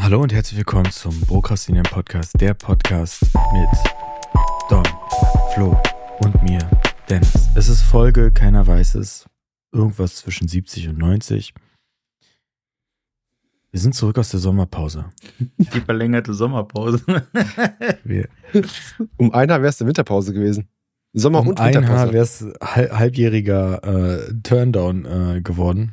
Hallo und herzlich willkommen zum Prokrastinieren Podcast, der Podcast mit Dom, Flo und mir, Dennis. Es ist Folge, keiner weiß es, irgendwas zwischen 70 und 90. Wir sind zurück aus der Sommerpause. Die verlängerte Sommerpause. Um ein Jahr wäre es eine Winterpause gewesen. Sommer- und ein Winterpause. Jahr wäre es halbjähriger Turndown geworden.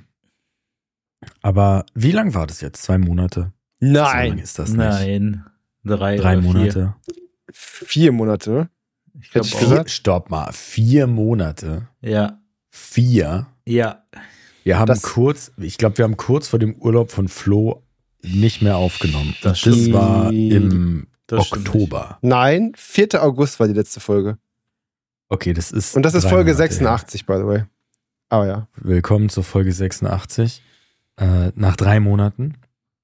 Aber wie lang war das jetzt? 2 Monate? So lang Nein, ist das nicht. Nein. 3 3 oder 4. Monate. 4 Monate. Ich glaube Hätte ich auch. gesagt. Stopp mal, 4 Monate. Ja. 4. Ja. Wir haben Das- wir haben kurz vor dem Urlaub von Flo nicht mehr aufgenommen. Das Das stimmt. war im Das stimmt Oktober. Nein, 4. August war die letzte Folge. Okay, das ist. Und das ist 3 Folge Monate 86, by the way. Aber ja. her. Willkommen zur Folge 86. Nach 3 Monaten.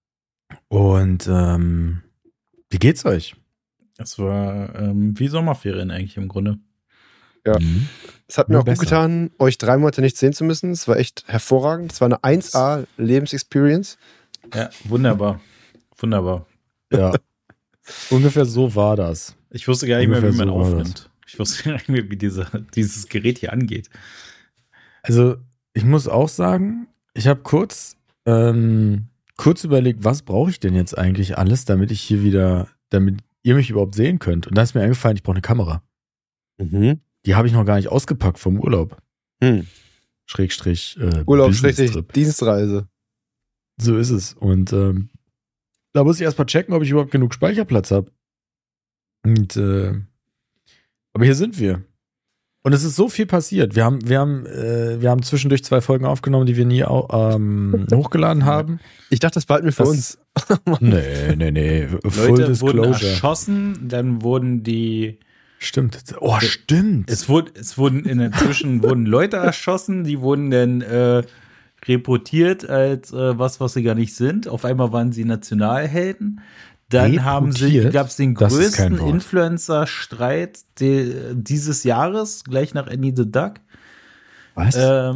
Und wie geht's euch? Es war wie Sommerferien eigentlich im Grunde. Ja. Mhm. Es hat mir Nur auch gut besser. getan, euch 3 Monate nicht sehen zu müssen. Es war echt hervorragend. Es war eine 1A-Lebensexperience. Ja, wunderbar. Wunderbar. Ja. Ungefähr so war das. Ich wusste gar nicht mehr, wie Ungefähr man so war aufnimmt. Ich wusste gar nicht mehr, wie dieses Gerät hier angeht. Also, ich muss auch sagen, ich habe kurz überlegt, was brauche ich denn jetzt eigentlich alles, damit ihr mich überhaupt sehen könnt. Und da ist mir eingefallen, ich brauche eine Kamera. Mhm. Die habe ich noch gar nicht ausgepackt vom Urlaub. Schrägstrich Urlaub, Business-Trip. Dienstreise. So ist es. Und da muss ich erstmal checken, ob ich überhaupt genug Speicherplatz habe. Und aber hier sind wir. Und es ist so viel passiert. Wir haben zwischendurch 2 Folgen aufgenommen, die wir nie hochgeladen haben. Ich dachte, das behalten wir für Das- uns. Nee. Full Leute wurden Disclosure. erschossen, dann wurden Stimmt. Oh, stimmt. inzwischen wurden Leute erschossen, die wurden dann reportiert als was sie gar nicht sind. Auf einmal waren sie Nationalhelden. Dann Reportiert? gab es den Das ist kein größten Wort. Influencer-Streit dieses Jahres, gleich nach Annie the Duck. Was?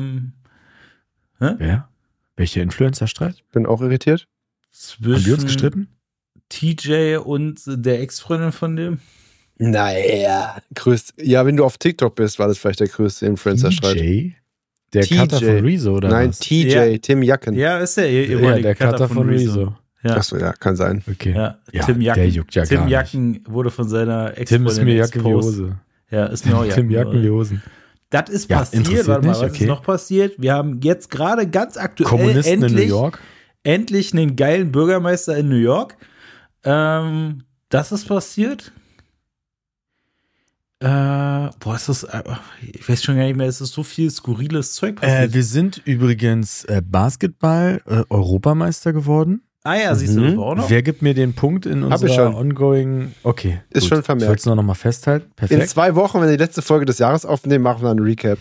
Hä? Wer? Welcher Influencer-Streit? Bin auch irritiert. Haben wir uns Zwischen gestritten? TJ und der Ex-Freundin von dem. Naja. Ja, wenn du auf TikTok bist, war das vielleicht der größte Influencer-Streit. TJ? Der TJ. Cutter von Rezo, oder Nein, was? TJ, Ja. Tim Jacken. Ja, ist der Ja, ehemalige der Cutter von Rezo. Ja. Achso, ja, kann sein. Okay. Ja, Ja, Tim Jacken. der juckt ja Tim gar nicht. Jacken wurde von seiner Tim Ex-Freundin ist mir Jacke wie exposed. Hose. Ja, ist mir auch Tim Jacken wie Hosen. Das ist Ja, passiert. interessiert Warte mal, nicht, was okay. ist noch passiert? Wir haben jetzt gerade ganz aktuell Kommunisten in New endlich York? einen geilen Bürgermeister in New York. Das ist passiert. Ist das, ich weiß schon gar nicht mehr, es ist so viel skurriles Zeug passiert. Wir sind übrigens Basketball-Europameister geworden. Ja, siehst du das auch noch? Wer gibt mir den Punkt in Hab ich unserer schon. ongoing... Okay, Ist schon vermerkt. Ich wollte es noch mal festhalten. In Perfekt. 2 Wochen, wenn wir die letzte Folge des Jahres aufnehmen, machen wir einen Recap.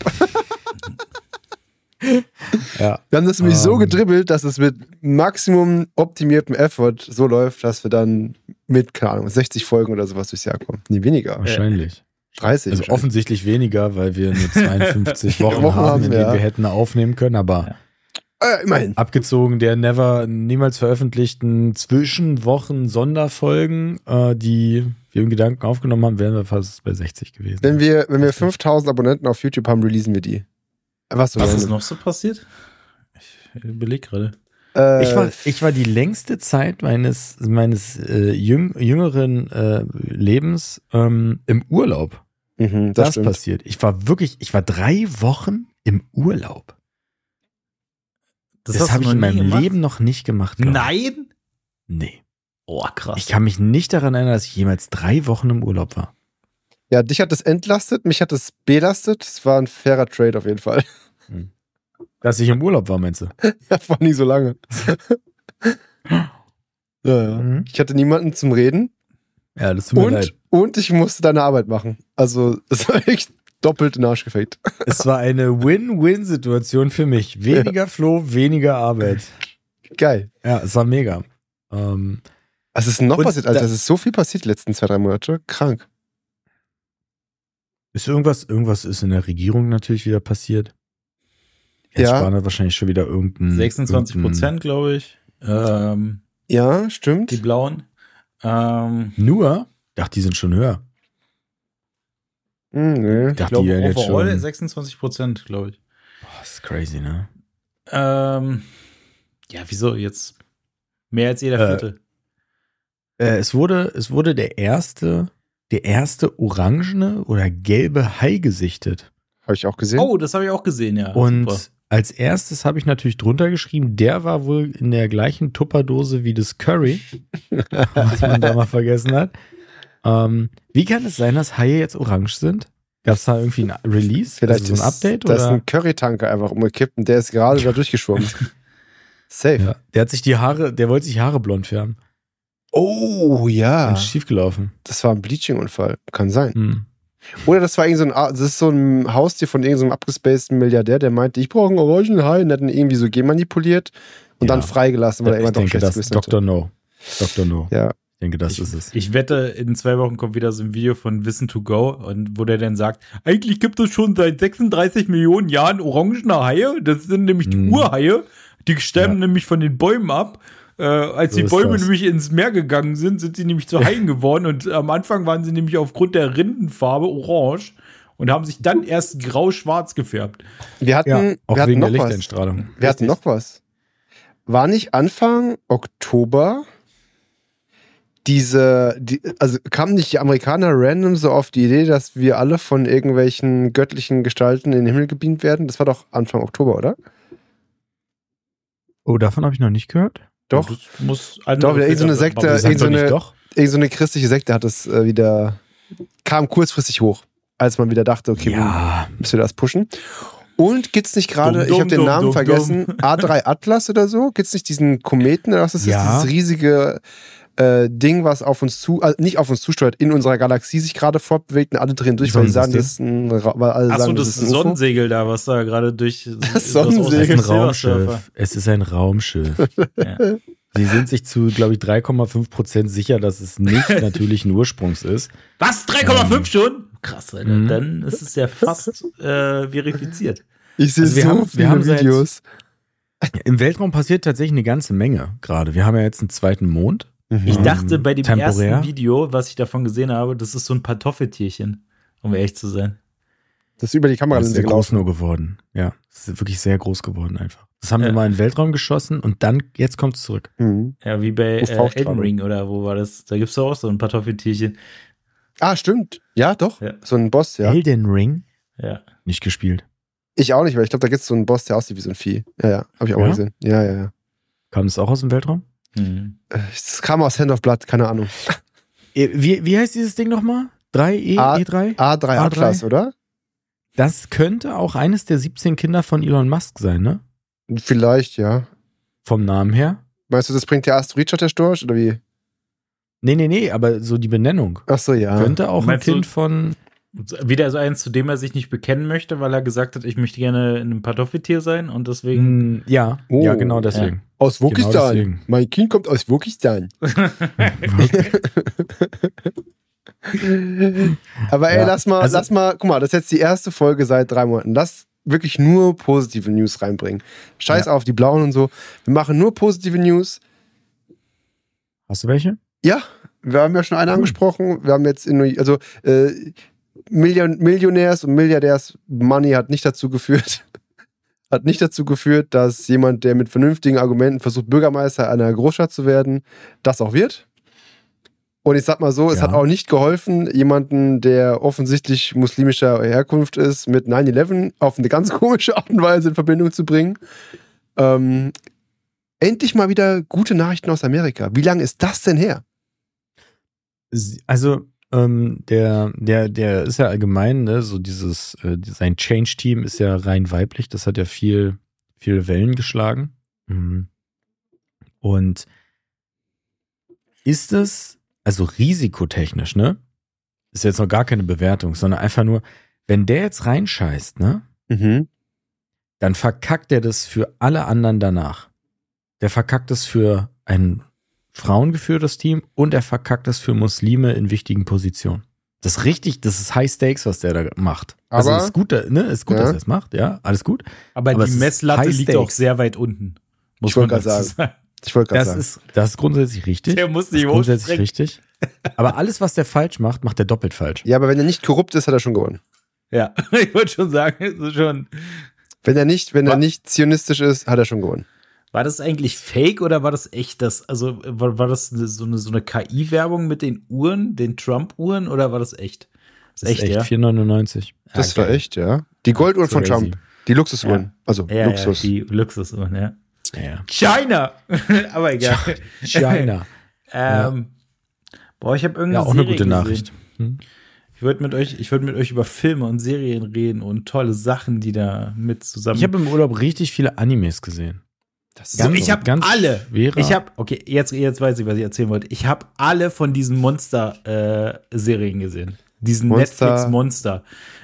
Ja. Wir haben das nämlich so Ähm. gedribbelt, dass es mit maximum optimiertem Effort so läuft, dass wir dann mit, keine Ahnung, 60 Folgen oder sowas durchs Jahr kommen. Nee, weniger. Wahrscheinlich. 30. Also wahrscheinlich. offensichtlich weniger, weil wir nur 52 Wochen Wochen haben, haben in wir, denen ja. wir hätten aufnehmen können, aber Immerhin. abgezogen der niemals veröffentlichten Zwischenwochen-Sonderfolgen, die wir im Gedanken aufgenommen haben, wären wir fast bei 60 gewesen. Wenn wir 5000 Abonnenten auf YouTube haben, releasen wir die. Einfach so. Was ist random. noch so passiert? Ich überlege gerade. Ich war die längste Zeit meines jüngeren Lebens im Urlaub. Das Das stimmt. passiert. Ich war 3 Wochen im Urlaub. Das hast habe du ich in noch nie meinem gemacht? Leben noch nicht gemacht. glaub ich. Nein? Nee. Oh, krass. Ich kann mich nicht daran erinnern, dass ich jemals 3 Wochen im Urlaub war. Ja, dich hat es entlastet, mich hat es belastet. Es war ein fairer Trade auf jeden Fall. Dass ich im Urlaub war, meinst du? Ja, war nie so lange. Ja. Mhm. Ich hatte niemanden zum Reden Ja, das tut mir leid. und ich musste deine Arbeit machen. Also, es war echt doppelt in den Arsch gefickt. Es war eine Win-Win-Situation für mich. Weniger Flo, weniger Arbeit. Geil. Ja, es war mega. Was ist denn noch Und passiert, Alter? da- Es ist so viel passiert die letzten 2-3 Monate. Krank. Ist irgendwas ist in der Regierung natürlich wieder passiert. Jetzt Ja. Spahn hat wahrscheinlich schon wieder irgendein 26%, glaube ich. Ja, stimmt. die blauen. Nur? Ich dachte, die sind schon höher. Nee. Ich dachte, Ich glaube, die wären jetzt overall schon. 26%, glaube ich. Boah, das ist crazy, ne? Ja, wieso jetzt? Mehr als jeder Vierte. Es wurde der erste orangene oder gelbe Hai gesichtet. Habe ich auch gesehen. Oh, das habe ich auch gesehen, ja. Und Super. als erstes habe ich natürlich drunter geschrieben, der war wohl in der gleichen Tupperdose wie das Curry, was man da mal vergessen hat. Wie kann es sein, dass Haie jetzt orange sind? Gab es da irgendwie ein Release? Vielleicht also so ein Update? Da ist oder? ein Curry-Tanker einfach umgekippt und der ist gerade da durchgeschwommen. Safe. Ja. Der hat sich der wollte sich Haare blond färben. Oh, ja. Und schiefgelaufen. Das war ein Bleaching-Unfall. Kann sein. Hm. Oder das war das ist so ein Haustier von irgendeinem abgespaceden Milliardär, der meinte, ich brauche einen Orangenhai und hat ihn irgendwie so genmanipuliert und Ja. dann freigelassen, weil er Ich immer doch denke, das schlecht ist gewissen Dr. No. Dr. No. Ja. Ich denke, das ist es. Ich wette, in 2 Wochen kommt wieder so ein Video von Wissen to Go, und wo der dann sagt, eigentlich gibt es schon seit 36 Millionen Jahren orangene Haie. Das sind nämlich die Urhaie. Die sterben nämlich von den Bäumen ab. Als So die ist Bäume das. nämlich ins Meer gegangen sind sie nämlich zu Haien geworden. Und am Anfang waren sie nämlich aufgrund der Rindenfarbe orange und haben sich dann erst grau-schwarz gefärbt. Wir hatten, Auch wir hatten wegen der noch was. Lichteinstrahlung. Wir hatten noch was. War nicht Anfang Oktober also kamen nicht die Amerikaner random so auf die Idee, dass wir alle von irgendwelchen göttlichen Gestalten in den Himmel gebeamt werden? Das war doch Anfang Oktober, oder? Oh, davon habe ich noch nicht gehört. Doch. Das muss Doch, wieder irgend so eine Sekte, Aber irgend so eine- doch. Irgend so eine christliche Sekte hat das kam kurzfristig hoch, als man wieder dachte, okay, Ja, müssen wir das pushen. Und gibt's nicht gerade, Dumm, ich habe den dumm, Namen dumm, vergessen, A3 Atlas oder so? Gibt's nicht diesen Kometen oder was ist das? Ja. Dieses riesige Ding, was auf uns nicht auf uns zusteuert, in unserer Galaxie sich gerade fortbewegt und alle drehen durch, weil die sagen, das ist ein weil alle Achso, sagen, das ist ein UFO. Sonnensegel da, was da gerade durch Das Sonnensegel. es ist ein Silbersurfer. Raumschiff. Es ist ein Raumschiff. Ja. Sie sind sich zu, glaube ich, 3,5% sicher, dass es nicht natürlichen Ursprungs ist. Was? 3,5 schon? Krass, Alter. Mhm. Dann ist es ja fast verifiziert. Ich sehe Also wir so haben- wir viele haben seit- Videos. Im Weltraum passiert tatsächlich eine ganze Menge gerade. Wir haben ja jetzt einen zweiten Mond. Ich dachte bei dem temporär. ersten Video, was ich davon gesehen habe, das ist so ein Kartoffeltierchen, um ehrlich zu sein. Das ist über die Das Kameralinse ist sehr groß gelaufen. nur geworden. Ja, es ist wirklich sehr groß geworden einfach. Das haben Ja. wir mal in den Weltraum geschossen und dann, jetzt kommt es zurück. Mhm. Ja, wie bei UV-Strahlung. Elden Ring oder wo war das? Da gibt es doch auch so ein Kartoffeltierchen. Ah, stimmt. Ja, doch. Ja. So ein Boss, ja. Elden Ring? Ja. Nicht gespielt. Ich auch nicht, weil ich glaube, da gibt es so einen Boss, der aussieht wie so ein Vieh. Ja, habe ich auch Ja? mal gesehen. Ja. Kam das auch aus dem Weltraum? Mhm. Es kam aus Hand of Blood, keine Ahnung. Wie heißt dieses Ding nochmal? 3E? A- E3? A3 Atlas, oder? Das könnte auch eines der 17 Kinder von Elon Musk sein, ne? Vielleicht, ja. Vom Namen her. Meinst du, das bringt der Asteroid der Storch oder wie? Nee, aber so die Benennung. Ach so, ja. Könnte auch ein Meinst du- Kind von. Wieder so eins, zu dem er sich nicht bekennen möchte, weil er gesagt hat, ich möchte gerne ein Kartoffeltier sein und deswegen. Ja, Oh. ja, genau deswegen. Aus Genau Wokistan. deswegen. Mein Kind kommt aus Wokistan. Aber ey, Ja, lass mal, guck mal, das ist jetzt die erste Folge seit 3 Monaten. Lass wirklich nur positive News reinbringen. Scheiß auf die Blauen und so. Wir machen nur positive News. Hast du welche? Ja, wir haben ja schon eine angesprochen. Wir haben jetzt Millionärs und Milliardärs Money hat nicht dazu geführt, dass jemand, der mit vernünftigen Argumenten versucht, Bürgermeister einer Großstadt zu werden, das auch wird. Und ich sag mal so, es Ja. hat auch nicht geholfen, jemanden, der offensichtlich muslimischer Herkunft ist, mit 9/11 auf eine ganz komische Art und Weise in Verbindung zu bringen. Endlich mal wieder gute Nachrichten aus Amerika. Wie lange ist das denn her? Also, der ist ja allgemein, ne, so sein Change-Team ist ja rein weiblich, das hat ja viel Wellen geschlagen. Mhm. Und ist es, also risikotechnisch, ne, ist jetzt noch gar keine Bewertung, sondern einfach nur, wenn der jetzt reinscheißt, ne, Mhm. dann verkackt er das für alle anderen danach. Der verkackt es für ein frauengeführtes Team und er verkackt es für Muslime in wichtigen Positionen. Das ist richtig, das ist High Stakes, was der da macht. Also Aber- ist gut, ne? Ist gut, Ja. dass er es macht, ja, alles gut. Aber Aber die es ist Messlatte High liegt Stakes. auch sehr weit unten. Muss Ich wollte man gerade dazu sagen. Ich wollte gerade sagen. Das ist grundsätzlich richtig. Der muss Das nicht ist grundsätzlich hochstrecken. richtig. Aber alles, was der falsch macht, macht er doppelt falsch. Ja, aber wenn er nicht korrupt ist, hat er schon gewonnen. Ja, ich wollte schon sagen, es ist schon. Wenn er nicht zionistisch ist, hat er schon gewonnen. War das eigentlich fake oder war das echt war das so eine KI-Werbung mit den Uhren, den Trump-Uhren oder war das echt? Das ist echt, ja? 4,99. Das war echt, ja. Die Golduhren von crazy. Trump. Die Luxusuhren. Also Ja, Luxus. Ja, die Luxusuhren, ja. Ja. China! Aber egal. China. Boah, ich habe irgendeine Ja, auch eine Serie gute gesehen. Nachricht. Ich würde mit euch über Filme und Serien reden und tolle Sachen, die da mit zusammen. Ich habe im Urlaub richtig viele Animes gesehen. ich habe alle. schwerer- Ich habe, okay, jetzt weiß ich, was ich erzählen wollte. Ich habe alle von diesen Monster-Serien gesehen. Diesen Monster. Netflix-Monster.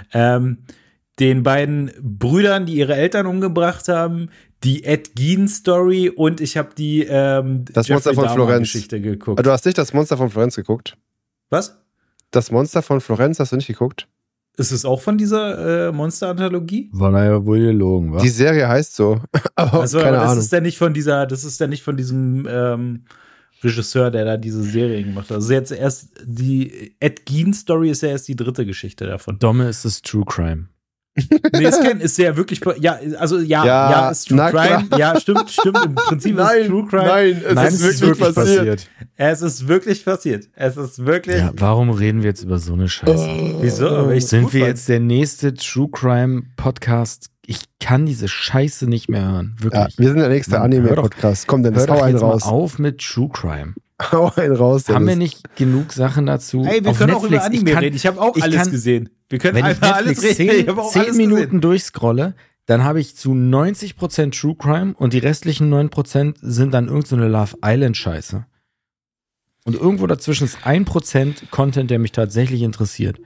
Den beiden Brüdern, die ihre Eltern umgebracht haben, die Ed Gein-Story und ich habe die Das Monster von Florenz. Geschichte geguckt. Du hast nicht das Monster von Florenz geguckt? Was? Das Monster von Florenz hast du nicht geguckt? Ist es auch von dieser Monster-Anthologie? War da ja wohl gelogen, wa? Die Serie heißt so. Aber Also, keine aber das Ahnung. ist ja nicht von diesem Regisseur, der da diese Serie gemacht hat. Also jetzt erst die Ed Gein-Story ist ja erst die dritte Geschichte davon. Domme ist es True Crime. Nee, es ist ja wirklich, ist Ja, ist True na Crime. klar. Ja, stimmt, im Prinzip ist es True Crime. Nein, es ist wirklich passiert. Es ist wirklich passiert. Es ist wirklich. Ja, warum reden wir jetzt über so eine Scheiße? Wieso? Aber ich Sind gut wir fand. jetzt der nächste True Crime Podcast? Ich kann diese Scheiße nicht mehr hören. Ja, Wirklich. wir sind der nächste Mann, hör Anime-Podcast. Komm, Dennis, Hör hau doch einen jetzt raus. mal auf mit True Crime. Hau einen raus, Haben wir Dennis. nicht genug Sachen dazu? Ey, wir Auf können auch über Netflix, Anime reden. Ich habe auch ich alles kann- gesehen. Wir können Wenn ich einfach alles Netflix reden. Ich habe auch 10 alles Minuten gesehen. durchscrolle, dann habe ich zu 90% True Crime und die restlichen 9% sind dann irgend so eine Love Island Scheiße. Und irgendwo dazwischen ist 1% Content, der mich tatsächlich interessiert.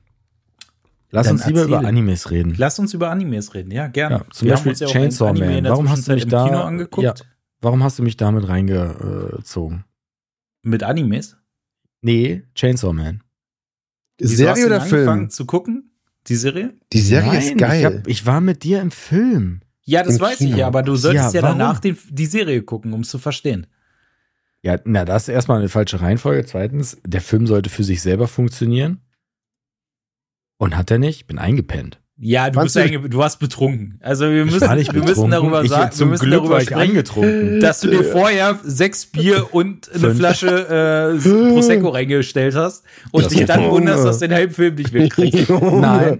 Lass Dann uns lieber über erzähle. Animes reden. Lass uns über Animes reden, ja, gerne. Ja, zum Wir Beispiel haben uns ja auch Chainsaw ein Anime Man. in der Warum hast du mich Zwischenzeit im Kino da angeguckt? Ja, warum hast du mich damit reingezogen? Mit Animes? Nee, Chainsaw Man. Wieso hast Serie du oder denn Film? angefangen zu gucken? Die Serie? Die Serie Nein, ist geil. Ich war mit dir im Film. Ja, das Im weiß ich Kino. ja, aber du solltest ja, warum? danach die Serie gucken, um es zu verstehen. Ja, na, das ist erstmal eine falsche Reihenfolge. Zweitens, der Film sollte für sich selber funktionieren. Und hat er nicht? Ich bin eingepennt. Ja, du warst betrunken. Also wir Ich war nicht müssen betrunken. darüber sagen, Zum Glück darüber war ich sprechen, angetrunken. dass du dir vorher 6 Bier und eine 5. Flasche Prosecco reingestellt hast und Das dich ist dann Junge. wunderst, dass du den halben Film nicht mitkriegst. Nein.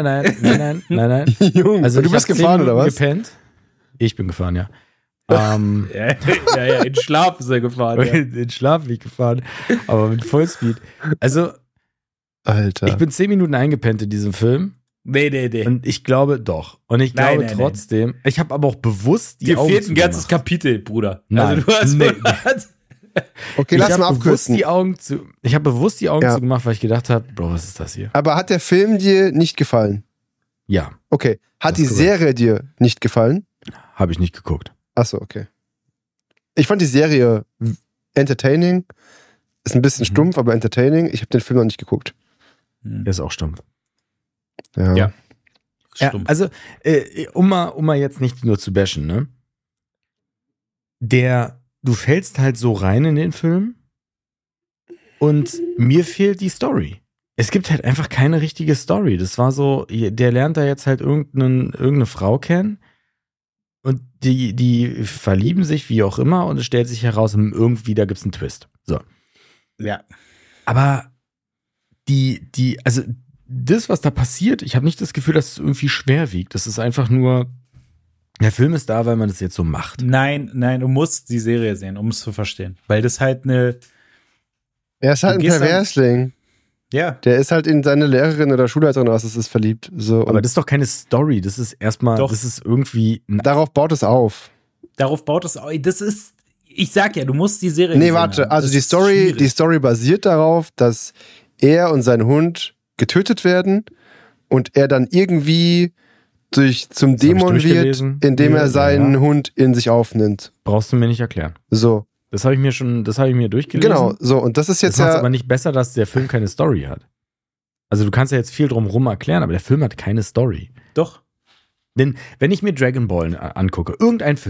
Junge. Also du ich bist hab 10 gefahren, oder Minuten was? Gepennt. Ich bin gefahren, ja. Ja, in Schlaf ist er gefahren. Ja. In Schlaf bin ich gefahren, aber mit Vollspeed. Also, Alter. ich bin 10 Minuten eingepennt in diesem Film Nee. und ich glaube doch. Und ich Nein, glaube nein, trotzdem, ich habe aber auch bewusst die Dir Augen fehlt ein ganzes zugemacht. Kapitel, Bruder. Nein. Also du hast Nee. Okay, Ich lass habe mal bewusst abkürzen. ich habe bewusst die Augen Ja. zugemacht, weil ich gedacht habe, Bro, was ist das hier? Aber hat der Film dir nicht gefallen? Ja, Okay. Hat Das die ist korrekt. Serie dir nicht gefallen? habe ich nicht geguckt. Achso, okay. Ich fand die Serie entertaining. Ist ein bisschen stumpf, aber entertaining. Ich habe den Film noch nicht geguckt. Der ist auch stumpf. Ja. Ja. Ja, Stumpf. also, um mal jetzt nicht nur zu bashen, ne? Du fällst halt so rein in den Film und mir fehlt die Story. Es gibt halt einfach keine richtige Story. Das war so, der lernt da jetzt halt irgendeine Frau kennen und die verlieben sich, wie auch immer, und es stellt sich heraus, irgendwie da gibt's einen Twist. So. Ja. Aber also das, was da passiert, ich habe nicht das Gefühl, dass es irgendwie schwer wiegt. Das ist einfach nur, der Film ist da, weil man das jetzt so macht. Nein, du musst die Serie sehen, um es zu verstehen. Weil das halt eine. Er ist halt Du ein gehst dann- Perversling. Ja. Der ist halt in seine Lehrerin oder Schulleiterin, was es ist, verliebt. So, Aber und das ist doch keine Story. Das ist erstmal, Doch. das ist irgendwie. darauf baut es auf. Darauf baut es auch. Das ist. Ich sag ja, du musst die Serie Nee, gesehen warte. haben. Also Das die ist Story, schwierig. die Story basiert darauf, dass er und sein Hund getötet werden und er dann irgendwie zum Das hab ich Dämon wird, durchgelesen. indem er Ja, seinen ja. Hund in sich aufnimmt. Brauchst du mir nicht erklären. So, Das habe ich mir durchgelesen. genau. So, und das ist Das jetzt macht ja. aber nicht besser, dass der Film keine Story hat. Also du kannst ja jetzt viel drumherum erklären, aber der Film hat keine Story. Doch. Denn wenn ich mir Dragon Ball angucke, irgendein Film,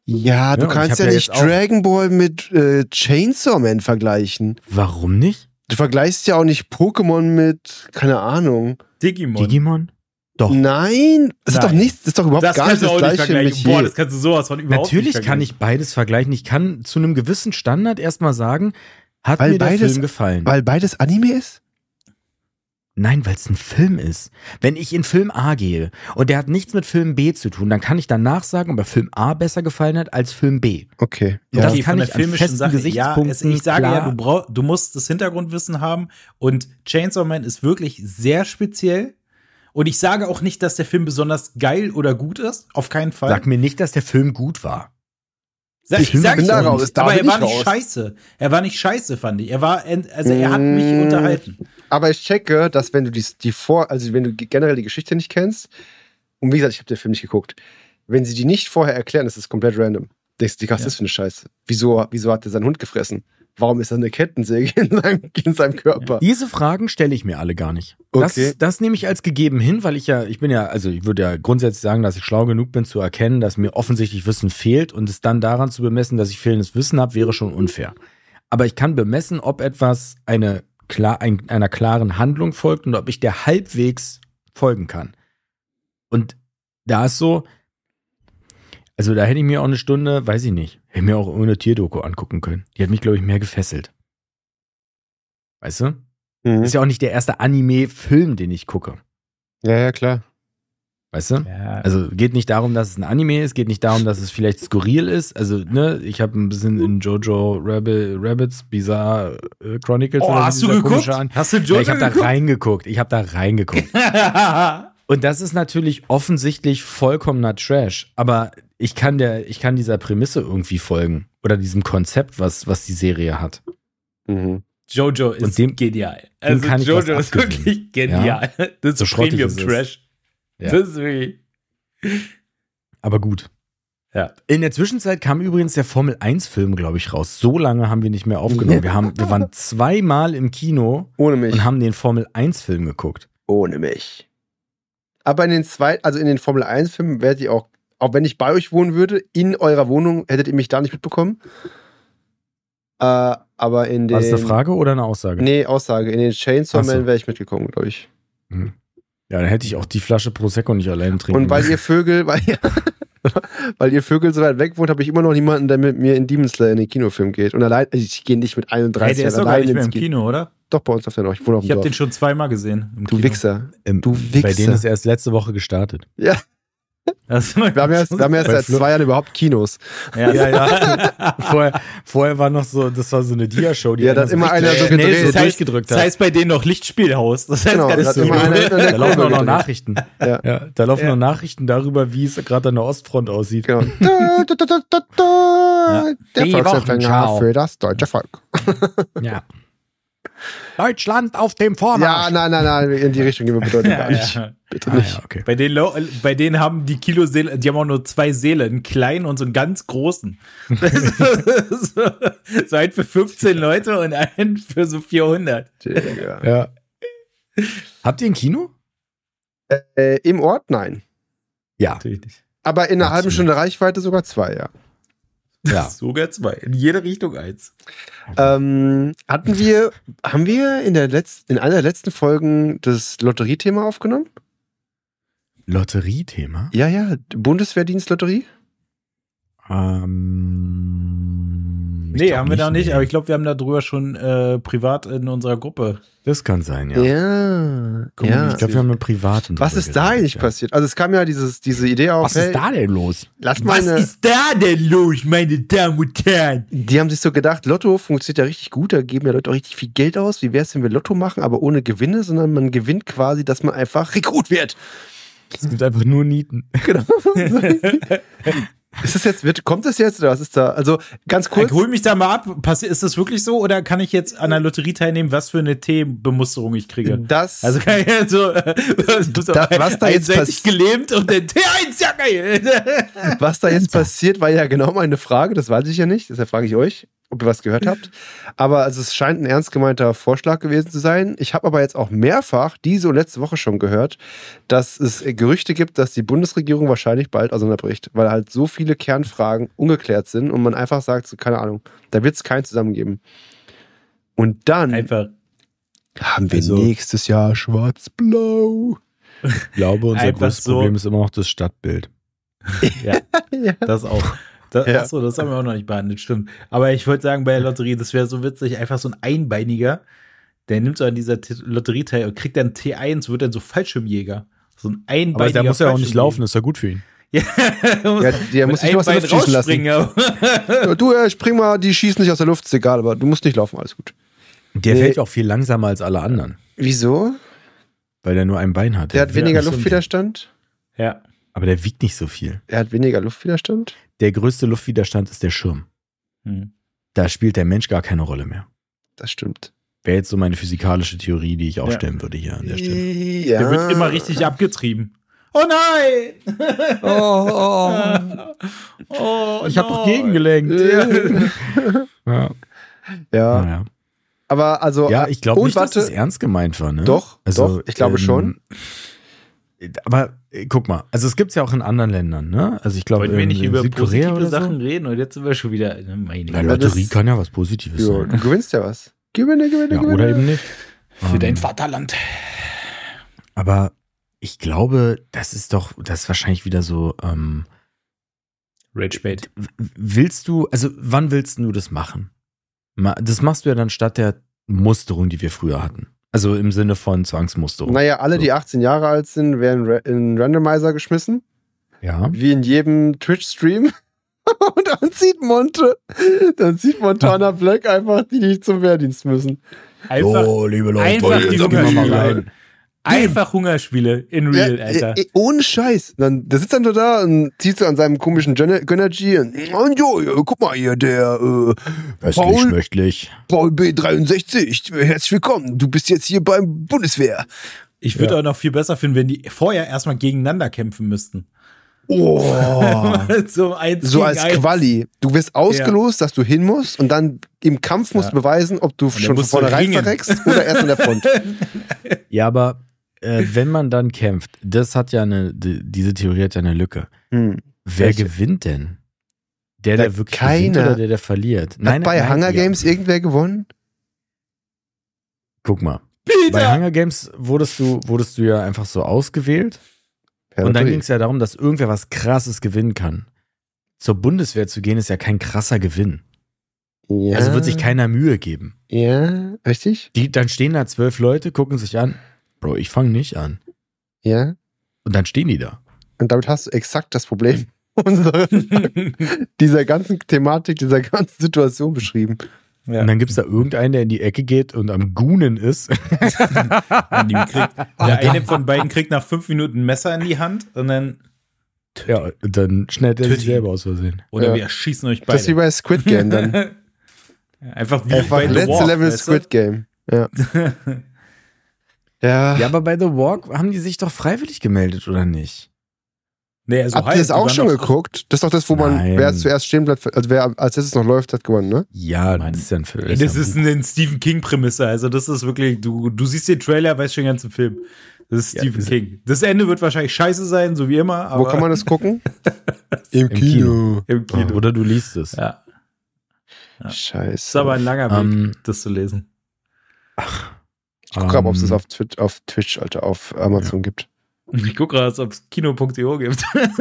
Ja, du und ich kannst hab ja ja nicht jetzt auch- Dragon Ball mit Chainsaw Man vergleichen. Warum nicht? Du vergleichst ja auch nicht Pokémon mit, keine Ahnung. Digimon. Doch. Nein, das ist doch Nein. nichts, das ist doch überhaupt Das gar nicht kannst du das auch nicht gleiche vergleichen. Metier. Boah, das kannst du sowas von überhaupt Natürlich nicht kann ich beides vergleichen. Ich kann zu einem gewissen Standard erstmal sagen, hat Weil mir der beides- Film gefallen. Weil beides Anime ist? Nein, weil es ein Film ist. Wenn ich in Film A gehe und der hat nichts mit Film B zu tun, dann kann ich danach sagen, ob mir Film A besser gefallen hat als Film B. Okay. Ja. Das Okay, kann von der ich an filmischen festen Sache. Ja, Gesichtspunkten ich sage klar- ja, du musst das Hintergrundwissen haben und Chainsaw Man ist wirklich sehr speziell. Und ich sage auch nicht, dass der Film besonders geil oder gut ist. Auf keinen Fall. Sag mir nicht, dass der Film gut war. Ich sag bin ich da auch raus, nicht. da Aber bin er war ich nicht raus. scheiße. Er war nicht scheiße, fand ich. Er hat mich unterhalten. Aber ich checke, dass wenn du wenn du generell die Geschichte nicht kennst, und wie gesagt, ich habe den Film nicht geguckt, wenn sie die nicht vorher erklären, ist das komplett random. Denkst du, was ist das für eine Scheiße? Wieso hat er seinen Hund gefressen? Warum ist da eine Kettensäge in seinem Körper? Diese Fragen stelle ich mir alle gar nicht. Okay. Das nehme ich als gegeben hin, weil ich würde ja grundsätzlich sagen, dass ich schlau genug bin zu erkennen, dass mir offensichtlich Wissen fehlt und es dann daran zu bemessen, dass ich fehlendes Wissen habe, wäre schon unfair. Aber ich kann bemessen, ob etwas einer klaren Handlung folgt und ob ich der halbwegs folgen kann. Und da ist so, also da hätte ich mir auch eine Stunde, weiß ich nicht, hätte mir auch eine Tierdoku angucken können. Die hat mich, glaube ich, mehr gefesselt. Weißt du? Mhm. Ist ja auch nicht der erste Anime-Film, den ich gucke. Ja, klar. Weißt du? Ja. Also geht nicht darum, dass es ein Anime ist, geht nicht darum, dass es vielleicht skurril ist. Also, ne, ich habe ein bisschen in Jojo Rabbits Bizarre Chronicles Oh, hast du dieser geguckt? komische An- Hast du Ja, Jojo ich habe da reingeguckt. Und das ist natürlich offensichtlich vollkommener Trash. Aber ich kann dieser Prämisse irgendwie folgen. Oder diesem Konzept, was die Serie hat. Mhm. Jojo ist Und dem- genial. Also kann ich Jojo was ist wirklich genial. Das So ist schrottig Premium ist es. Trash. Ja. Das ist wirklich. Aber gut. Ja. In der Zwischenzeit kam übrigens der Formel-1-Film, glaube ich, raus. So lange haben wir nicht mehr aufgenommen. Wir waren zweimal im Kino Ohne mich. und haben den Formel-1-Film geguckt. Ohne mich. Aber in den Formel 1-Filmen werdet ihr auch wenn ich bei euch wohnen würde, in eurer Wohnung, hättet ihr mich da nicht mitbekommen. Aber in den. War das eine Frage oder eine Aussage? Nee, Aussage. In den Chainsaw Ach so. Man wäre ich mitgekommen, glaube ich. Hm. Ja, dann hätte ich auch die Flasche Prosecco nicht alleine trinken Und weil müssen. ihr Vögel, weil ihr Vögel so weit weg wohnt, habe ich immer noch niemanden, der mit mir in Demon Slayer in den Kinofilm geht. Und allein, also ich gehe nicht mit 31 Der ist Jahren doch gar allein nicht mehr ins im Kino, oder? Doch, bei uns läuft der noch. Ich wohne auf dem Ich habe Dorf. den schon zweimal gesehen. Im Du Kino. Wichser. Du Bei Wichser. denen ist erst letzte Woche gestartet. Ja, Das wir haben erst Bei seit Flo- 2 Jahren überhaupt Kinos. ja, Ja. Vorher war noch so, das war so eine Dia-Show, die Ja, da hat immer einer so schnell gedreht. so das heißt, durchgedrückt das hat. heißt bei denen noch Lichtspielhaus. Das heißt Genau, gar nicht da hat so. immer einer hinter der Da laufen Kurve auch noch gedreht. Nachrichten. Ja. Da laufen noch Nachrichten darüber, wie es gerade an der Ostfront aussieht. Genau. Der Die Volksempfänger Wochenschau. für das deutsche Volk. Ja. Deutschland auf dem Ja, Vormarsch. nein, in die Richtung gehen wir bitte gar nicht. Ja. Bitte Ah, nicht. ja, okay. Bei denen haben die Kiloseele, die haben auch nur 2 Seele, einen kleinen und so einen ganz großen. So einen für 15 Leute und einen für so 400. Digga. Ja. Habt ihr ein Kino? Im Ort? Nein. Ja. Natürlich nicht. Aber in einer halben Absolut. Stunde Reichweite sogar 2, ja. Ja. Sogar 2. In jede Richtung 1. Haben wir in einer der letzten Folgen das Lotteriethema aufgenommen? Lotteriethema? Ja, Bundeswehrdienstlotterie? Nee, haben wir da nicht, aber ich glaube, wir haben darüber schon privat in unserer Gruppe. Das kann sein, ja. Ja. Ich glaube, wir haben einen privaten. Was drüber ist da geredet, eigentlich ja. passiert? Also es kam ja diese Idee auf, Was ist da denn los? lass mal eine, da denn los, meine Damen und Herren? die haben sich so gedacht, Lotto funktioniert ja richtig gut, da geben ja Leute auch richtig viel Geld aus. Wie wäre es, wenn wir Lotto machen, aber ohne Gewinne, sondern man gewinnt quasi, dass man einfach Rekrut wird. Es gibt einfach nur Nieten. Genau. Ist das jetzt, kommt das jetzt oder was ist da? Also ganz kurz. Hol mich da mal ab. Ist das wirklich so oder kann ich jetzt an der Lotterie teilnehmen, was für eine T-Bemusterung ich kriege? Also kann ich jetzt so, was da jetzt einseitig gelähmt und den T1, ja geil. Was da jetzt passiert, war ja genau meine Frage, das weiß ich ja nicht, deshalb frage ich euch. ob ihr was gehört habt. Aber also es scheint ein ernst gemeinter Vorschlag gewesen zu sein. Ich habe aber jetzt auch mehrfach diese und letzte Woche schon gehört, dass es Gerüchte gibt, dass die Bundesregierung wahrscheinlich bald auseinanderbricht, weil halt so viele Kernfragen ungeklärt sind und man einfach sagt, so, keine Ahnung, da wird es keinen zusammengeben. Und dann Einfach. haben wir nächstes Jahr Schwarz-Blau. Ich glaube, unser Einfach größtes so. Problem ist immer noch das Stadtbild. Ja, Ja. das auch. Das, Ja. Achso, das haben wir auch noch nicht behandelt, stimmt. Aber ich wollte sagen, bei der Lotterie, das wäre so witzig, einfach so ein Einbeiniger, der nimmt so an dieser Lotterie teil und kriegt dann T1, wird dann so Fallschirmjäger. So ein Einbeiniger. Aber der muss ja auch nicht Fallschirmjäger. laufen, ist ja gut für ihn. Ja, Der muss nicht aus der Luft schießen lassen. Ja, du, spring mal, die schießen nicht aus der Luft, ist egal, aber du musst nicht laufen, alles gut. Der fällt auch viel langsamer als alle anderen, Wieso? weil der nur ein Bein hat. Der hat weniger nicht so- Luftwiderstand. Ja. Aber der wiegt nicht so viel. Er hat weniger Luftwiderstand. Der größte Luftwiderstand ist der Schirm. Hm. Da spielt der Mensch gar keine Rolle mehr. Das stimmt. Wäre jetzt so meine physikalische Theorie, die ich Ja. aufstellen würde hier an der Stelle. Ja. Der wird immer richtig abgetrieben. Oh nein! Oh, Ich habe nein. doch gegengelenkt. Ja. Ja. Naja. Aber also. Ja, ich glaube und nicht, dass das warte. ernst gemeint war. Ne? Doch, doch, ich glaube schon. Aber guck mal, also es gibt es ja auch in anderen Ländern, ne? Also ich glaube Wollten wir in nicht über Südkorea positive oder Sachen so. reden und jetzt sind wir schon wieder. Meine Na, Güte. Lotterie das- kann ja was Positives Ja, sein. du gewinnst ja was. Gewinne. Ja, oder eben nicht. Für dein Vaterland. Aber ich glaube, das ist wahrscheinlich wieder so, Rage Bait. wann willst du das machen? Das machst du ja dann statt der Musterung, die wir früher hatten. Also im Sinne von Zwangsmusterung. Naja, alle, die 18 Jahre alt sind, werden in Randomizer geschmissen. Ja. Wie in jedem Twitch-Stream. Und dann sieht Montana Black einfach die zum Wehrdienst müssen. Einfach, liebe Leute, einfach die jetzt gehen wir mal Hungerspiele. rein. einfach Hungerspiele in Real, Alter. Ohne Scheiß. Der sitzt dann da und zieht so an seinem komischen Gönnergy und jo, guck mal hier, der Westlich, schmöchtlich. Paul B63, herzlich willkommen. Du bist jetzt hier beim Bundeswehr. Ich würde auch noch viel besser finden, wenn die vorher erstmal gegeneinander kämpfen müssten. Oh. so eins So gegen als eins. Quali. Du wirst ausgelost, dass du hin musst und dann im Kampf musst du beweisen, ob du dann schon von musst du vornherein ringen. verreckst oder erst an der Front. Ja, aber wenn man dann kämpft, das hat ja diese Theorie hat ja eine Lücke. Wer Welche? gewinnt denn? Der wirklich gewinnt keiner. oder der verliert? Hat bei Hunger Games irgendwer gewonnen? Guck mal. Peter! Bei Hunger Games wurdest du ja einfach so ausgewählt. Und dann ging es ja darum, dass irgendwer was Krasses gewinnen kann. Zur Bundeswehr zu gehen, ist ja kein krasser Gewinn. Ja. Also wird sich keiner Mühe geben. Ja, richtig? Dann stehen da 12 Leute, gucken sich an. Bro, ich fange nicht an. Ja. Und dann stehen die da. Und damit hast du exakt das Problem dieser ganzen Thematik, dieser ganzen Situation beschrieben. Ja. Und dann gibt es da irgendeinen, der in die Ecke geht und am Gunen ist. Und der eine von beiden kriegt nach 5 Minuten ein Messer in die Hand und dann. Ja, und dann schneidet er sich Töten. selber aus Versehen. Oder Ja. wir erschießen euch Das ist wie beide. bei Squid Game dann. Einfach wie Einfach bei The letzte Walk, Level weißt du? Squid Game. Ja. Ja. Ja, aber bei The Walk haben die sich doch freiwillig gemeldet, oder nicht? Nee, also Habt ihr das die auch waren schon noch- geguckt? Das ist doch das, wo man, Nein. wer zuerst stehen bleibt, also wer als letztes noch läuft, hat gewonnen, ne? Ja, Mann. das ist ja ein Film. Ey, das ist eine Stephen King-Prämisse. Also, das ist wirklich, du siehst den Trailer, weißt schon den ganzen Film. Das ist Ja, Stephen das- King. Das Ende wird wahrscheinlich scheiße sein, so wie immer. Aber Wo kann man das gucken? Im Kino. im Kino. Oder du liest es. Ja. Scheiße. Ist aber ein langer Weg, das zu lesen. Ich guck grad, ob es das auf Twitch, Alter, auf Amazon gibt. Ich gucke gerade, ob es Kino.io gibt.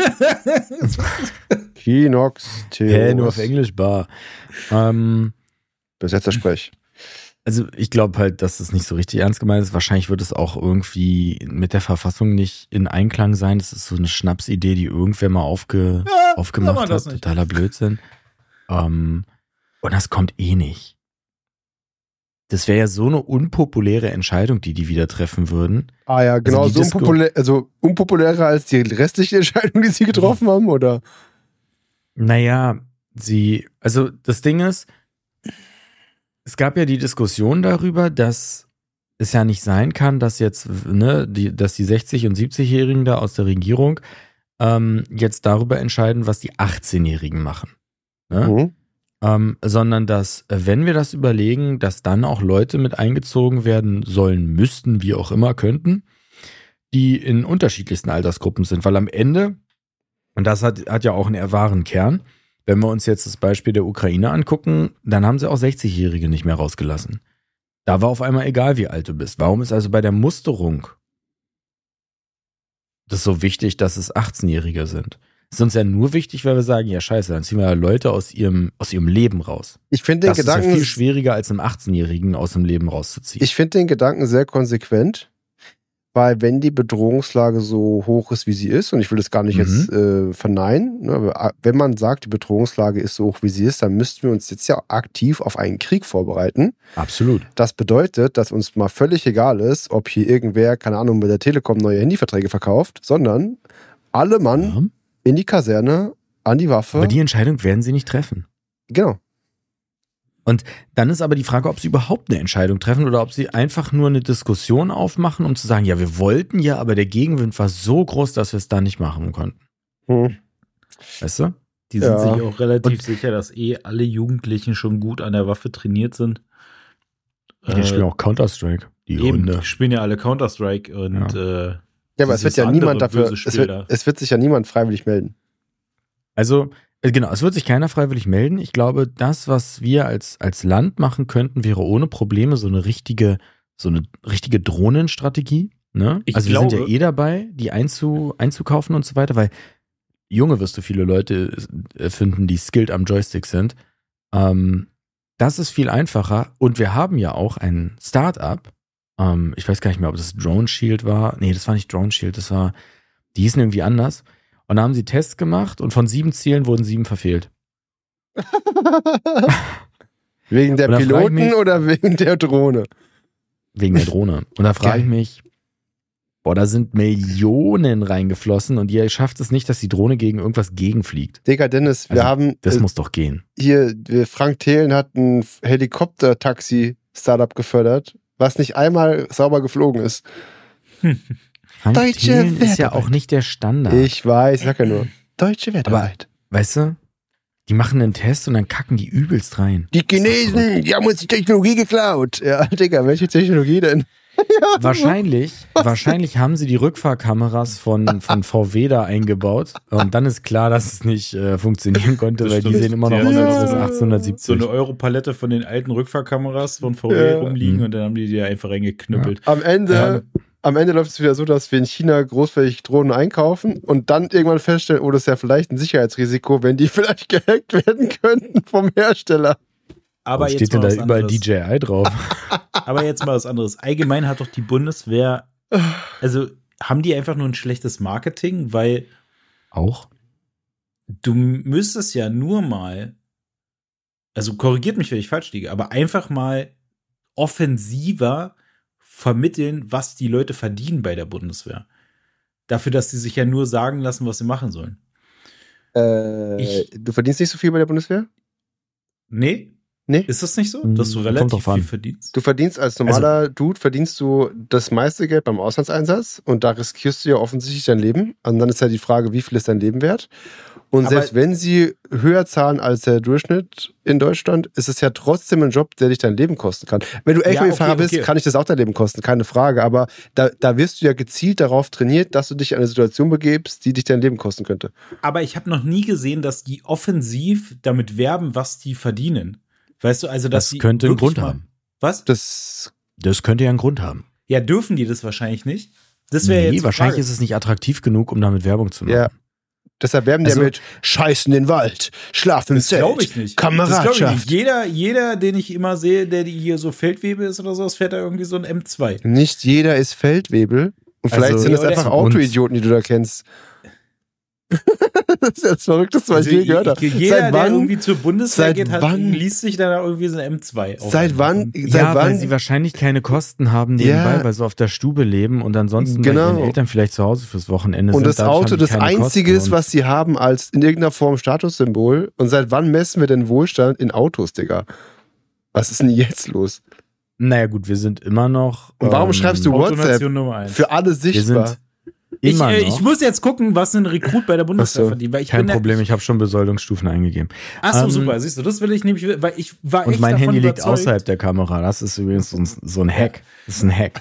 Kinox, Nur auf Englisch, bar. Besetzersprech. Also ich glaube halt, dass das nicht so richtig ernst gemeint ist. Wahrscheinlich wird es auch irgendwie mit der Verfassung nicht in Einklang sein. Das ist so eine Schnapsidee, die irgendwer mal sag mal aufgemacht das hat. nicht. Totaler Blödsinn. Und das kommt eh nicht. Das wäre ja so eine unpopuläre Entscheidung, die wieder treffen würden. Ah ja, genau, die so unpopulärer als die restliche Entscheidung, die sie getroffen haben, oder? Naja, also das Ding ist, es gab ja die Diskussion darüber, dass es ja nicht sein kann, dass jetzt, dass die 60- und 70-Jährigen da aus der Regierung jetzt darüber entscheiden, was die 18-Jährigen machen. Ne? Mhm. sondern dass, wenn wir das überlegen, dass dann auch Leute mit eingezogen werden sollen, müssten, wie auch immer könnten, die in unterschiedlichsten Altersgruppen sind. Weil am Ende, und das hat ja auch einen wahren Kern, wenn wir uns jetzt das Beispiel der Ukraine angucken, dann haben sie auch 60-Jährige nicht mehr rausgelassen. Da war auf einmal egal, wie alt du bist. Warum ist also bei der Musterung das so wichtig, dass es 18-Jährige sind? Das ist uns ja nur wichtig, weil wir sagen, ja scheiße, dann ziehen wir ja Leute aus ihrem Leben raus. Ich finde den Das Gedanken ist ja viel schwieriger, als einem 18-Jährigen aus dem Leben rauszuziehen. Ich finde den Gedanken sehr konsequent, weil wenn die Bedrohungslage so hoch ist, wie sie ist, und ich will das gar nicht jetzt verneinen, ne, aber wenn man sagt, die Bedrohungslage ist so hoch, wie sie ist, dann müssten wir uns jetzt ja aktiv auf einen Krieg vorbereiten. Absolut. Das bedeutet, dass uns mal völlig egal ist, ob hier irgendwer, keine Ahnung, mit der Telekom neue Handyverträge verkauft, sondern alle Mann in die Kaserne, an die Waffe. Aber die Entscheidung werden sie nicht treffen. Genau. Und dann ist aber die Frage, ob sie überhaupt eine Entscheidung treffen oder ob sie einfach nur eine Diskussion aufmachen, um zu sagen, ja, wir wollten ja, aber der Gegenwind war so groß, dass wir es da nicht machen konnten. Weißt du? Die sind sich auch relativ sicher, dass alle Jugendlichen schon gut an der Waffe trainiert sind. Die spielen auch Counter-Strike, die Hunde. Die spielen ja alle Counter-Strike und ja, aber es wird ja niemand dafür, es wird sich ja niemand freiwillig melden. Also, genau, es wird sich keiner freiwillig melden. Ich glaube, das, was wir als Land machen könnten, wäre ohne Probleme so eine richtige Drohnenstrategie. Ne? Also wir sind ja eh dabei, die einzukaufen und so weiter, weil Junge wirst du viele Leute finden, die skilled am Joystick sind. Das ist viel einfacher und wir haben ja auch ein Start-up. Ich weiß gar nicht mehr, ob das Drone Shield war. Nee, das war nicht Drone Shield, die hießen irgendwie anders. Und da haben sie Tests gemacht und von 7 Zielen wurden 7 verfehlt. Wegen der Piloten oder wegen der Drohne? Wegen der Drohne. Und da frage ich mich, da sind Millionen reingeflossen und ihr schafft es nicht, dass die Drohne gegen irgendwas gegenfliegt. Digga, Dennis, wir haben... Das muss doch gehen. Hier, Frank Thelen hat ein Helikopter-Taxi-Startup gefördert, was nicht einmal sauber geflogen ist. Deutsche Wertarbeit ist ja auch nicht der Standard. Ich weiß, sag ja nur. Deutsche Wertarbeit. Aber, weißt du, die machen einen Test und dann kacken die übelst rein. Die Chinesen, die haben uns die Technologie geklaut. Ja, Digga, welche Technologie denn? Ja, wahrscheinlich haben sie die Rückfahrkameras von VW da eingebaut und dann ist klar, dass es nicht funktionieren konnte, weil die sehen immer noch aus als 1870. So eine Europalette von den alten Rückfahrkameras von VW rumliegen und dann haben die einfach reingeknüppelt. Ja. Am Ende läuft es wieder so, dass wir in China großflächig Drohnen einkaufen und dann irgendwann feststellen, das ist ja vielleicht ein Sicherheitsrisiko, wenn die vielleicht gehackt werden könnten vom Hersteller. Aber steht denn da überall DJI drauf? Aber jetzt mal was anderes. Allgemein hat doch die Bundeswehr, also haben die einfach nur ein schlechtes Marketing, weil auch du müsstest ja nur mal, also korrigiert mich, wenn ich falsch liege, aber einfach mal offensiver vermitteln, was die Leute verdienen bei der Bundeswehr. Dafür, dass sie sich ja nur sagen lassen, was sie machen sollen. Du verdienst nicht so viel bei der Bundeswehr? Nee. Ist das nicht so? Dass du relativ viel verdienst? Du verdienst als normaler Dude, verdienst du das meiste Geld beim Auslandseinsatz und da riskierst du ja offensichtlich dein Leben. Und dann ist ja die Frage, wie viel ist dein Leben wert? Und selbst wenn sie höher zahlen als der Durchschnitt in Deutschland, ist es ja trotzdem ein Job, der dich dein Leben kosten kann. Wenn du LKW-Fahrer bist, kann ich das auch dein Leben kosten, keine Frage. Aber da wirst du ja gezielt darauf trainiert, dass du dich in eine Situation begebst, die dich dein Leben kosten könnte. Aber ich habe noch nie gesehen, dass die offensiv damit werben, was die verdienen. Weißt du, also dass das könnte einen Grund haben. Was? Das könnte ja einen Grund haben. Ja, dürfen die das wahrscheinlich nicht? Das wäre jetzt wahrscheinlich ist es nicht attraktiv genug, um damit Werbung zu machen. Ja. Deshalb werben die mit Scheißen in den Wald, Schlafen im Zelt, glaube ich nicht. Kameradschaft. Das glaube ich nicht. Jeder, den ich immer sehe, der hier so Feldwebel ist oder so, fährt da irgendwie so ein M2. Nicht jeder ist Feldwebel. Und vielleicht sind es einfach Autoidioten, die du da kennst. Das ist ja das Verrückteste, was ich je gehört habe. Jeder, der irgendwie zur Bundeswehr geht, liest sich dann irgendwie so ein M2 auf. Seit wann? Weil sie wahrscheinlich keine Kosten haben nebenbei, weil sie auf der Stube leben und ansonsten bei ihren Eltern vielleicht zu Hause fürs Wochenende sind. Und das Auto das Einzige ist, was sie haben als in irgendeiner Form Statussymbol. Und seit wann messen wir denn Wohlstand in Autos, Digga? Was ist denn jetzt los? Naja gut, wir sind immer noch... Und warum schreibst du WhatsApp? Für alle sichtbar. immer noch. Ich muss jetzt gucken, was ein Rekrut bei der Bundeswehr verdient. Weil Kein Problem, ich habe schon Besoldungsstufen eingegeben. Achso, super, siehst du, das will ich nämlich, weil ich war und echt mein davon Handy liegt überzeugt. außerhalb der Kamera. Das ist übrigens so ein Hack. Das ist ein Hack.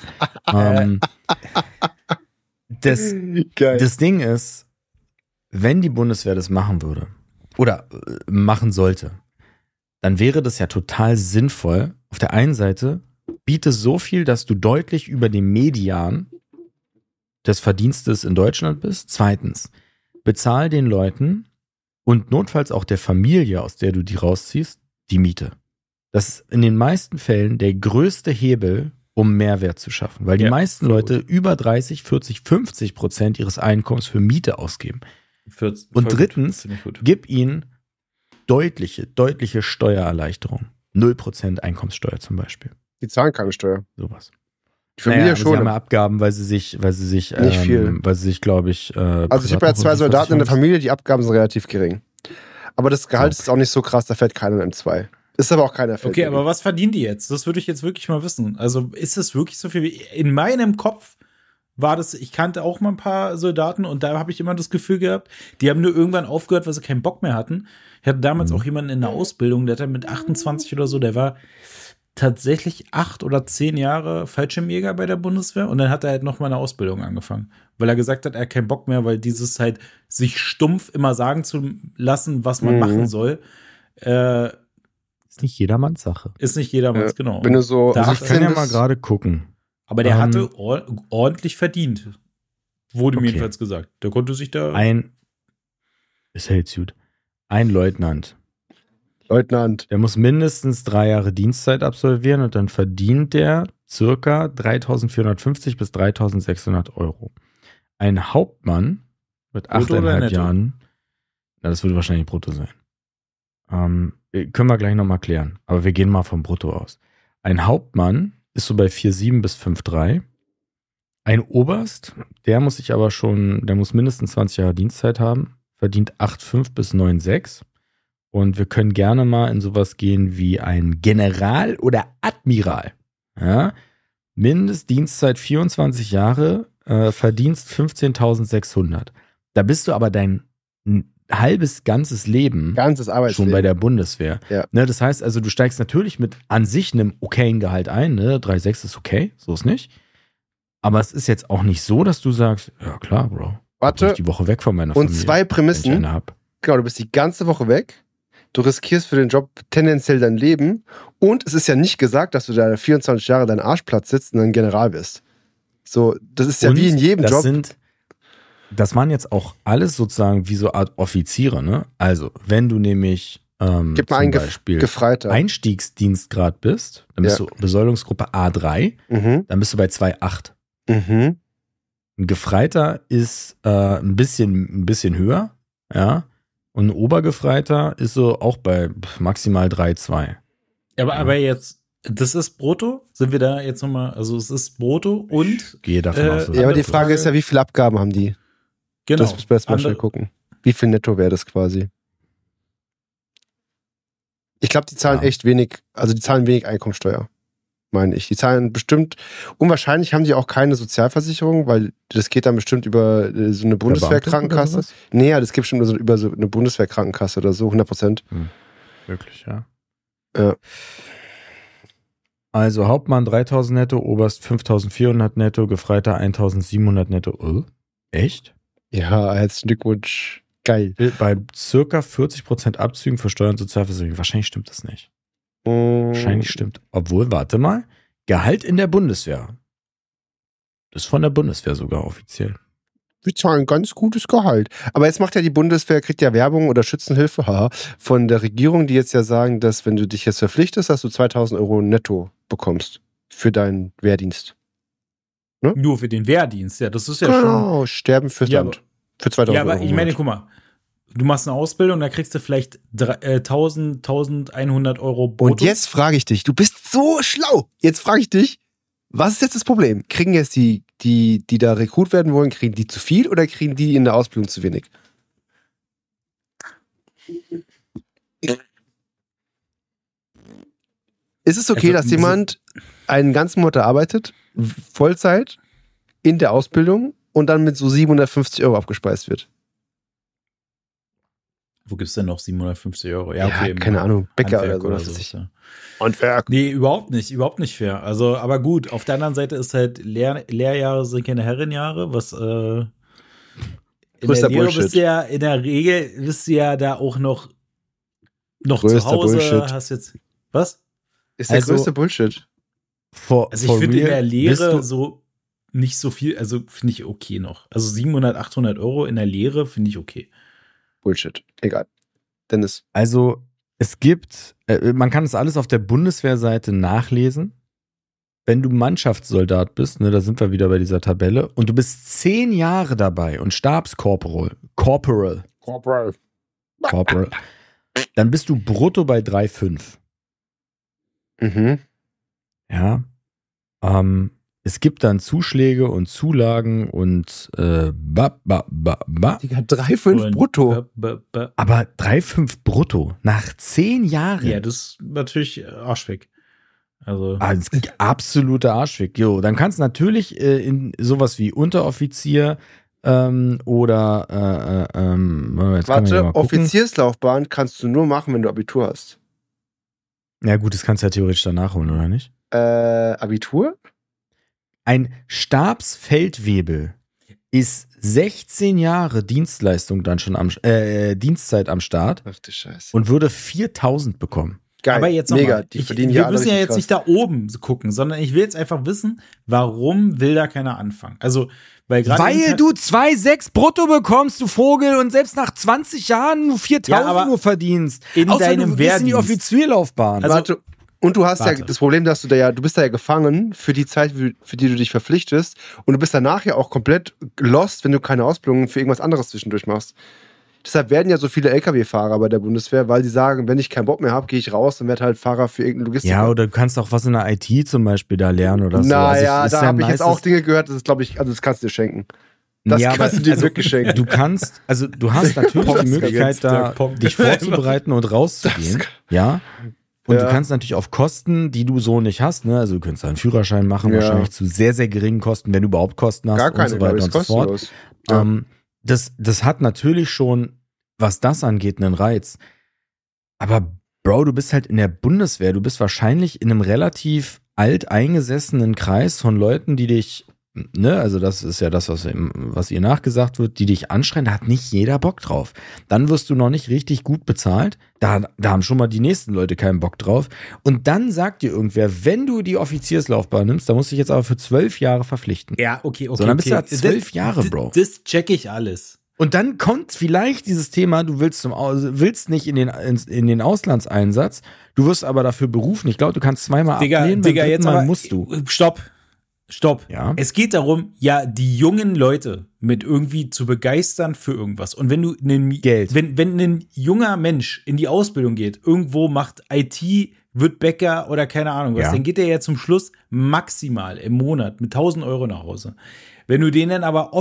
Das Ding ist, wenn die Bundeswehr das machen würde oder machen sollte, dann wäre das ja total sinnvoll. Auf der einen Seite biete so viel, dass du deutlich über dem Median des Verdienstes in Deutschland bist. Zweitens, bezahl den Leuten und notfalls auch der Familie, aus der du die rausziehst, die Miete. Das ist in den meisten Fällen der größte Hebel, um Mehrwert zu schaffen, weil die meisten Leute über 30, 40, 50% ihres Einkommens für Miete ausgeben. Und drittens, gib ihnen deutliche Steuererleichterung. 0% Einkommenssteuer zum Beispiel. Die zahlen keine Steuer. Sowas. Die Familie schon. schon. Sie haben ja Abgaben, weil sie sich, nicht viel. Weil sie sich, glaube ich, also ich habe ja 2 Soldaten in der Familie, die Abgaben sind relativ gering. Aber das Gehalt ist auch nicht so krass, da fährt keiner in M2. Ist aber auch keiner. Okay, aber was verdienen die jetzt? Das würde ich jetzt wirklich mal wissen. Also ist es wirklich so viel? In meinem Kopf war das, ich kannte auch mal ein paar Soldaten und da habe ich immer das Gefühl gehabt, die haben nur irgendwann aufgehört, weil sie keinen Bock mehr hatten. Ich hatte damals auch jemanden in der Ausbildung, der hatte mit 28 oder so, der war tatsächlich 8 oder 10 Jahre Fallschirmjäger bei der Bundeswehr und dann hat er halt noch mal eine Ausbildung angefangen, weil er gesagt hat, er hat keinen Bock mehr, weil dieses halt sich stumpf immer sagen zu lassen, was man machen soll, ist nicht jedermanns Sache. Ist nicht jedermanns, genau. Wenn du so, also ich kann ja mal gerade gucken. Aber der hatte ordentlich verdient. Wurde mir jedenfalls gesagt. Der konnte sich da. Ist ja jetzt gut. Ein Leutnant. Der muss mindestens 3 Jahre Dienstzeit absolvieren und dann verdient der circa 3.450 bis 3.600 Euro. Ein Hauptmann mit 8,5 Jahren, das würde wahrscheinlich brutto sein. Können wir gleich nochmal klären. Aber wir gehen mal vom Brutto aus. Ein Hauptmann ist so bei 4,7 bis 5,3. Ein Oberst, der muss mindestens 20 Jahre Dienstzeit haben, verdient 8,5 bis 9,6. Und wir können gerne mal in sowas gehen wie ein General oder Admiral. Ja? Mindestdienstzeit 24 Jahre, Verdienst 15.600. Da bist du aber dein ganzes Leben schon bei der Bundeswehr. Ja. Ne, das heißt also, du steigst natürlich mit an sich einem okayen Gehalt ein. Ne? 3,6 ist okay, so ist nicht. Aber es ist jetzt auch nicht so, dass du sagst, ja klar, Bro. Warte. Ich die Woche weg von meiner Familie. Und 2 Prämissen. Genau, du bist die ganze Woche weg. Du riskierst für den Job tendenziell dein Leben. Und es ist ja nicht gesagt, dass du da 24 Jahre deinen Arschplatz sitzt und dann General bist. So, das ist ja wie in jedem Job. Das waren jetzt auch alles sozusagen wie so eine Art Offiziere, ne? Also, wenn du nämlich zum Beispiel Gefreiter. Einstiegsdienstgrad bist, dann bist du Besoldungsgruppe A3, dann bist du bei 2,8. Ein Gefreiter ist ein bisschen höher, ja. Und ein Obergefreiter ist so auch bei maximal 3,2. Aber jetzt, das ist brutto? Sind wir da jetzt nochmal, also es ist brutto und? Gehe davon aus. Ja, aber die Frage ist ja, wie viele Abgaben haben die? Genau. Das müssen wir erst mal schnell gucken. Wie viel netto wäre das quasi? Ich glaube, die zahlen echt wenig, also die zahlen wenig Einkommensteuer, meine ich. Die zahlen bestimmt, unwahrscheinlich haben die auch keine Sozialversicherung, weil das geht dann bestimmt über so eine Bundeswehrkrankenkasse. Nee, ja, das geht bestimmt über so eine Bundeswehrkrankenkasse oder so, 100%. Wirklich, ja. Ja. Also Hauptmann 3.000 netto, Oberst 5.400 netto, Gefreiter 1.700 netto. Echt? Ja, herzlichen Glückwunsch. Geil. Bei circa 40% Abzügen für Steuern und Sozialversicherung. Wahrscheinlich stimmt das nicht. Wahrscheinlich stimmt. Obwohl, warte mal, Gehalt in der Bundeswehr. Das ist von der Bundeswehr sogar offiziell. Wir zahlen ganz gutes Gehalt. Aber jetzt macht ja die Bundeswehr, kriegt ja Werbung oder Schützenhilfe von der Regierung, die jetzt ja sagen, dass wenn du dich jetzt verpflichtest, dass du 2.000 Euro netto bekommst für deinen Wehrdienst. Ne? Nur für den Wehrdienst, ja, das ist ja schon. Genau, sterben fürs Land. Für 2.000 Euro. Ja, aber ich meine, guck mal, du machst eine Ausbildung, da kriegst du vielleicht 1.100 Euro brutto. Und jetzt frage ich dich, du bist so schlau. Jetzt frage ich dich, was ist jetzt das Problem? Kriegen jetzt die da Rekrut werden wollen, kriegen die zu viel oder kriegen die in der Ausbildung zu wenig? Ist es okay, dass jemand einen ganzen Monat arbeitet, Vollzeit, in der Ausbildung und dann mit so 750 € abgespeist wird. Wo gibt's denn noch 750 €? Ja, okay. Keine Ahnung, Bäcker Handwerk oder so. was weiß ich. Ja. Handwerk. Nee, überhaupt nicht fair. Also, aber gut, auf der anderen Seite ist halt, Lehrjahre sind keine Herrenjahre, was, in Größter der Lehre Bullshit. in der Regel bist du ja da auch noch Größter zu Hause, Bullshit. hast jetzt, was? Ist der Also- größte Bullshit. Also ich finde in der bist Lehre du- so nicht so viel, also finde ich okay noch. Also 700, 800 € in der Lehre finde ich okay. Bullshit. Egal. Dennis. Also, es gibt, man kann das alles auf der Bundeswehrseite nachlesen. Wenn du Mannschaftssoldat bist, ne, da sind wir wieder bei dieser Tabelle, und du bist 10 Jahre dabei und Stabskorporal, Corporal, dann bist du brutto bei 3,5. Mhm. Ja. Es gibt dann Zuschläge und Zulagen und Digga, 3,5 brutto. aber 3,5 brutto nach 10 Jahren. Ja, das ist natürlich Arschweg. Also, Das ist absoluter Arschweg. Jo, dann kannst du natürlich in sowas wie Unteroffizier oder jetzt kann man ja Warte, mal gucken. Offizierslaufbahn kannst du nur machen, wenn du Abitur hast. Ja gut, das kannst du ja theoretisch danach holen, oder nicht? Abitur? Ein Stabsfeldwebel ist 16 Jahre Dienstleistung dann schon Dienstzeit am Start Ach du Scheiße. und würde 4.000 bekommen. Geil. aber jetzt noch mega. mal, Die verdienen ja wir alle müssen ja richtig jetzt nicht da oben gucken, sondern ich will jetzt einfach wissen, warum will da keiner anfangen? Also, weil gerade Weil du 2,6 brutto bekommst, du Vogel, und selbst nach 20 Jahren nur 4.000 Ja, aber nur verdienst. in Außer deinem du gehst in die Wehrdienst. Offizierlaufbahn. Also- Warte. Und du hast ja Warte. das Problem, dass du bist da ja gefangen für die Zeit, für die du dich verpflichtest. Und du bist danach ja auch komplett lost, wenn du keine Ausbildung für irgendwas anderes zwischendurch machst. Deshalb werden ja so viele LKW-Fahrer bei der Bundeswehr, weil die sagen, wenn ich keinen Bock mehr habe, gehe ich raus und werde halt Fahrer für irgendeine Logistik. Ja, oder du kannst auch was in der IT zum Beispiel da lernen oder so. Naja, Also, ist da ja habe ich jetzt nice, auch Dinge gehört, das ist, glaube ich, also das kannst du dir schenken. Das Ja, kannst aber- du dir also, wirklich schenken. Du kannst, also du hast natürlich die Möglichkeit, da dich vorzubereiten und rauszugehen. Ja. Und Ja. du kannst natürlich auf Kosten, die du so nicht hast, ne, also du könntest einen Führerschein machen, Ja. wahrscheinlich zu sehr, sehr geringen Kosten, wenn du überhaupt Kosten hast Gar und keine, so glaube weiter ich, und ist so fort. kostenlos. Ja. Das hat natürlich schon, was das angeht, einen Reiz. Aber Bro, du bist halt in der Bundeswehr, du bist wahrscheinlich in einem relativ alteingesessenen Kreis von Leuten, die dich, ne, also das ist ja das, was ihr nachgesagt wird, die dich anschreien, da hat nicht jeder Bock drauf. Dann wirst du noch nicht richtig gut bezahlt, da haben schon mal die nächsten Leute keinen Bock drauf. Und dann sagt dir irgendwer, wenn du die Offizierslaufbahn nimmst, dann musst du dich jetzt aber für 12 Jahre verpflichten. Ja, okay. So, dann bist du da 12 Jahre, Bro. Das check ich alles. Und dann kommt vielleicht dieses Thema, du willst nicht in den Auslandseinsatz, du wirst aber dafür berufen. Ich glaube, du kannst zweimal ablehnen, beim dritten jetzt Mal aber, musst du. Stopp. Ja. Es geht darum, ja, die jungen Leute mit irgendwie zu begeistern für irgendwas. Und wenn du Geld. Wenn ein junger Mensch in die Ausbildung geht, irgendwo macht IT, wird Bäcker oder keine Ahnung was, Ja. dann geht er ja zum Schluss maximal im Monat mit 1.000 € nach Hause. Wenn du denen dann aber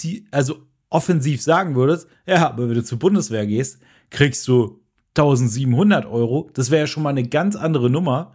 offensiv sagen würdest, ja, aber wenn du zur Bundeswehr gehst, kriegst du 1.700 €. Das wäre ja schon mal eine ganz andere Nummer.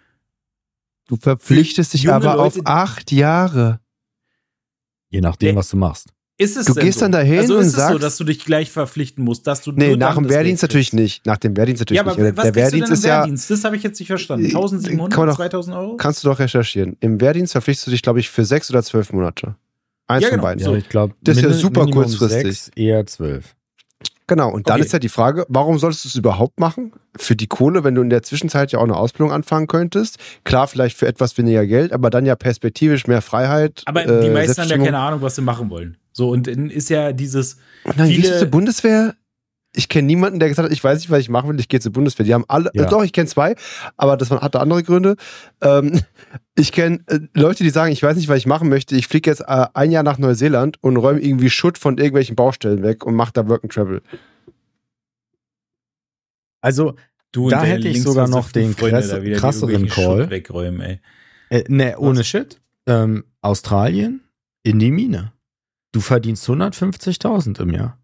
Du verpflichtest dich junge aber Leute, auf 8 Jahre. Je nachdem, Nee. was du machst. Ist es Du denn gehst so? dann dahin also und ist es so, sagst- dass du dich gleich verpflichten musst, dass du Nee, nur nach dann dem das Wehrdienst Geld natürlich kriegst? nicht. Nach dem Wehrdienst natürlich Ja, aber nicht. was Der kriegst du denn Wehrdienst im ist ja, Wehrdienst? Das habe ich jetzt nicht verstanden. Kann man 1.700, doch- 2.000 €? kannst du doch recherchieren. Im Wehrdienst verpflichtest du dich, glaube ich, für 6 oder 12 Monate. Eins Ja, von genau. beiden. Ja, So. ich glaube, Das ist ja super Minimum kurzfristig. 6, eher 12. Genau, und dann Okay. ist ja die Frage, warum solltest du es überhaupt machen? Für die Kohle, wenn du in der Zwischenzeit ja auch eine Ausbildung anfangen könntest. Klar, vielleicht für etwas weniger Geld, aber dann ja perspektivisch mehr Freiheit. Aber die meisten haben ja Selbstbestimmung. keine Ahnung, was sie machen wollen. So, und dann ist ja dieses Und dann gehst du viele- zur Bundeswehr. Ich kenne niemanden, der gesagt hat, ich weiß nicht, was ich machen will, ich gehe zur Bundeswehr. Die haben alle, Ja. doch, ich kenne 2, aber das hatte andere Gründe. Ich kenne Leute, die sagen, ich weiß nicht, was ich machen möchte. Ich fliege jetzt ein Jahr nach Neuseeland und räume irgendwie Schutt von irgendwelchen Baustellen weg und mache da Work and Travel. Also, du Da und hätte ich sogar noch den krasseren Call. wegräumen, ey. ne, ohne Shit. Australien in die Mine. Du verdienst 150.000 im Jahr.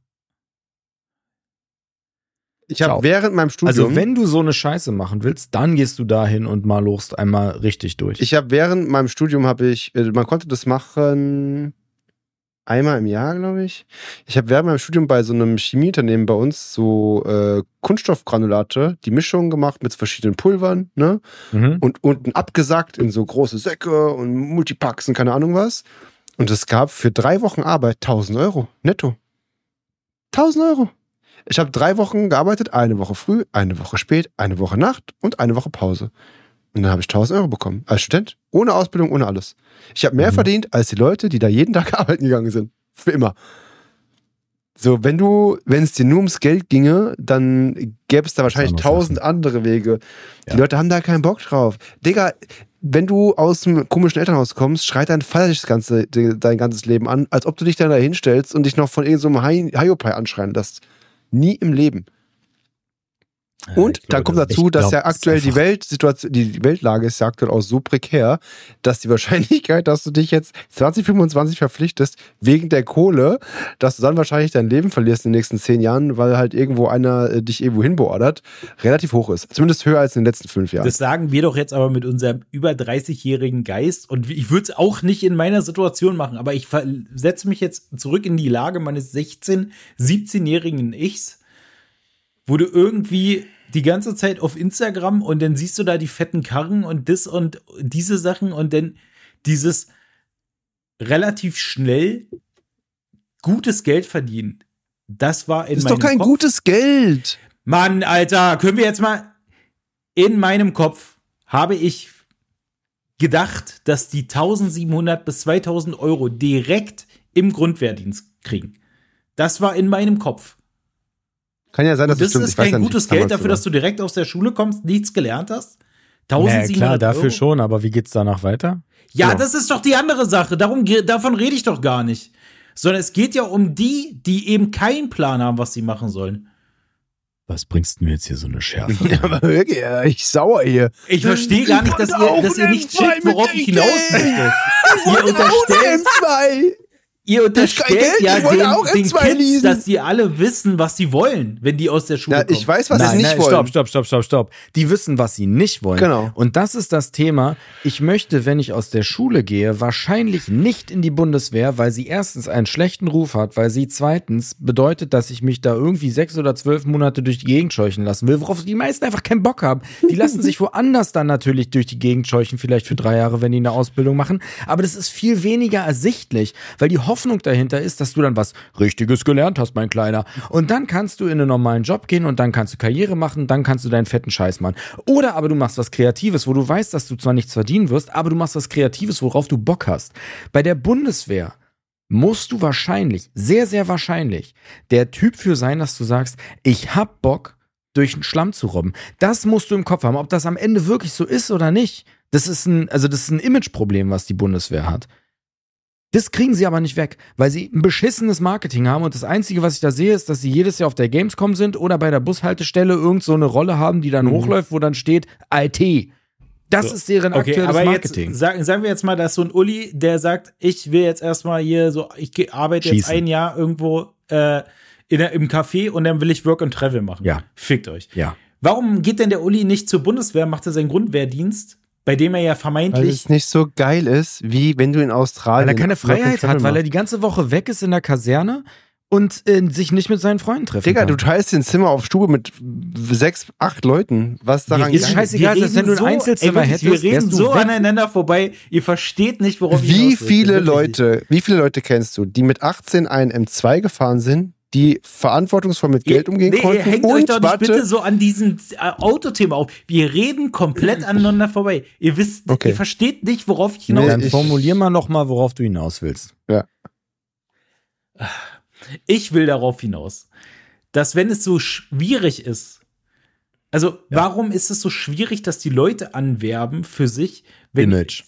Ich Ciao. habe während meinem Studium, Also, wenn du so eine Scheiße machen willst, dann gehst du dahin und malst einmal richtig durch. man konnte das machen einmal im Jahr, glaube ich. Wir haben im Studium bei so einem Chemieunternehmen bei uns so Kunststoffgranulate, die Mischung gemacht mit verschiedenen Pulvern, ne? Und unten abgesackt in so große Säcke und Multipacks und keine Ahnung was. Und es gab für 3 Wochen Arbeit 1.000 Euro netto. 1.000 Euro. Ich habe 3 Wochen gearbeitet, eine Woche früh, eine Woche spät, eine Woche Nacht und eine Woche Pause. Und dann habe ich 1.000 Euro bekommen. Als Student. Ohne Ausbildung, ohne alles. Ich habe mehr verdient als die Leute, die da jeden Tag arbeiten gegangen sind. Für immer. So, wenn es dir nur ums Geld ginge, dann gäbe es da wahrscheinlich 1.000 andere Wege. Die Leute haben da keinen Bock drauf. Digga, wenn du aus einem komischen Elternhaus kommst, schreit dein Vater dich dein ganzes Leben an, als ob du dich dann da hinstellst und dich noch von irgendeinem Hiopai anschreien lässt. Nie im Leben. Und dann kommt dazu, dass ja aktuell die Weltlage ist ja aktuell auch so prekär, dass die Wahrscheinlichkeit, dass du dich jetzt 2025 verpflichtest wegen der Kohle, dass du dann wahrscheinlich dein Leben verlierst in den nächsten 10 Jahren, weil halt irgendwo einer dich irgendwo hinbeordert, relativ hoch ist. Zumindest höher als in den letzten 5 Jahren. Das sagen wir doch jetzt aber mit unserem über 30-jährigen Geist und ich würde es auch nicht in meiner Situation machen, aber ich setze mich jetzt zurück in die Lage meines 17-jährigen Ichs, wo du irgendwie die ganze Zeit auf Instagram und dann siehst du da die fetten Karren und das und diese Sachen und dann dieses relativ schnell gutes Geld verdienen. Das war in meinem Kopf. Das ist doch kein gutes Geld. Mann, Alter, können wir jetzt mal in meinem Kopf habe ich gedacht, dass die 1.700 bis 2.000 Euro direkt im Grundwehrdienst kriegen. Das war in meinem Kopf. Kann ja sein, dass das ist kein gutes Geld dafür, dass du direkt aus der Schule kommst, nichts gelernt hast. 1.700 klar, dafür Euro. schon, aber wie geht's danach weiter? Ja, das ist doch die andere Sache. Davon rede ich doch gar nicht. Sondern es geht ja um die eben keinen Plan haben, was sie machen sollen. Was bringst du mir jetzt hier so eine Schärfe? Ja, aber wirklich, ich sauer hier. Ich verstehe gar nicht, dass ihr nicht checkt, worauf ich hinaus möchte. Ihr unterstellt ja den Kids, dass die alle wissen, was sie wollen, wenn die aus der Schule kommen. Ich weiß, was sie nicht wollen. Stopp. Die wissen, was sie nicht wollen. Genau. Und das ist das Thema. Ich möchte, wenn ich aus der Schule gehe, wahrscheinlich nicht in die Bundeswehr, weil sie erstens einen schlechten Ruf hat, weil sie zweitens bedeutet, dass ich mich da irgendwie 6 oder 12 Monate durch die Gegend scheuchen lassen will, worauf die meisten einfach keinen Bock haben. Die lassen sich woanders dann natürlich durch die Gegend scheuchen, vielleicht für 3 Jahre, wenn die eine Ausbildung machen. Aber das ist viel weniger ersichtlich, weil die Hoffnung dahinter ist, dass du dann was Richtiges gelernt hast, mein Kleiner. Und dann kannst du in einen normalen Job gehen und dann kannst du Karriere machen, dann kannst du deinen fetten Scheiß machen. Oder aber du machst was Kreatives, wo du weißt, dass du zwar nichts verdienen wirst, aber du machst was Kreatives, worauf du Bock hast. Bei der Bundeswehr musst du wahrscheinlich, sehr, sehr wahrscheinlich, der Typ für sein, dass du sagst, ich hab Bock, durch den Schlamm zu robben. Das musst du im Kopf haben. Ob das am Ende wirklich so ist oder nicht, das ist ein Imageproblem, was die Bundeswehr hat. Das kriegen sie aber nicht weg, weil sie ein beschissenes Marketing haben und das Einzige, was ich da sehe, ist, dass sie jedes Jahr auf der Gamescom sind oder bei der Bushaltestelle irgend so eine Rolle haben, die dann hochläuft, wo dann steht IT. Das ist deren aktuelles Marketing. Jetzt, sagen wir jetzt mal, dass so ein Uli, der sagt, ich will jetzt erstmal hier so, ich arbeite jetzt ein Jahr irgendwo im Café und dann will ich Work and Travel machen. Ja. Fickt euch. Ja. Warum geht denn der Uli nicht zur Bundeswehr, macht er seinen Grundwehrdienst? Bei dem er ja vermeintlich. Weil es nicht so geil ist, wie wenn du in Australien. Weil er keine Freiheit hat, weil er die ganze Woche weg ist in der Kaserne und sich nicht mit seinen Freunden treffen Digga, kann. du teilst den Zimmer auf Stube mit 6, 8 Leuten. Was daran ist scheißegal, dass wenn du ein Einzelzimmer hättest, wir reden so aneinander vorbei. Ihr versteht nicht, worauf ich Wie viele Leute kennst du, die mit 18 einen M2 gefahren sind, die verantwortungsvoll mit Geld umgehen konnten? Ihr hängt euch doch nicht bitte so an diesem Autothema auf. Wir reden komplett aneinander vorbei. Ihr wisst, ihr versteht nicht, worauf ich hinaus will. Dann formulier mal nochmal, worauf du hinaus willst. Ja. Ich will darauf hinaus, dass wenn es so schwierig ist, also warum ist es so schwierig, dass die Leute anwerben für sich, wenn Image.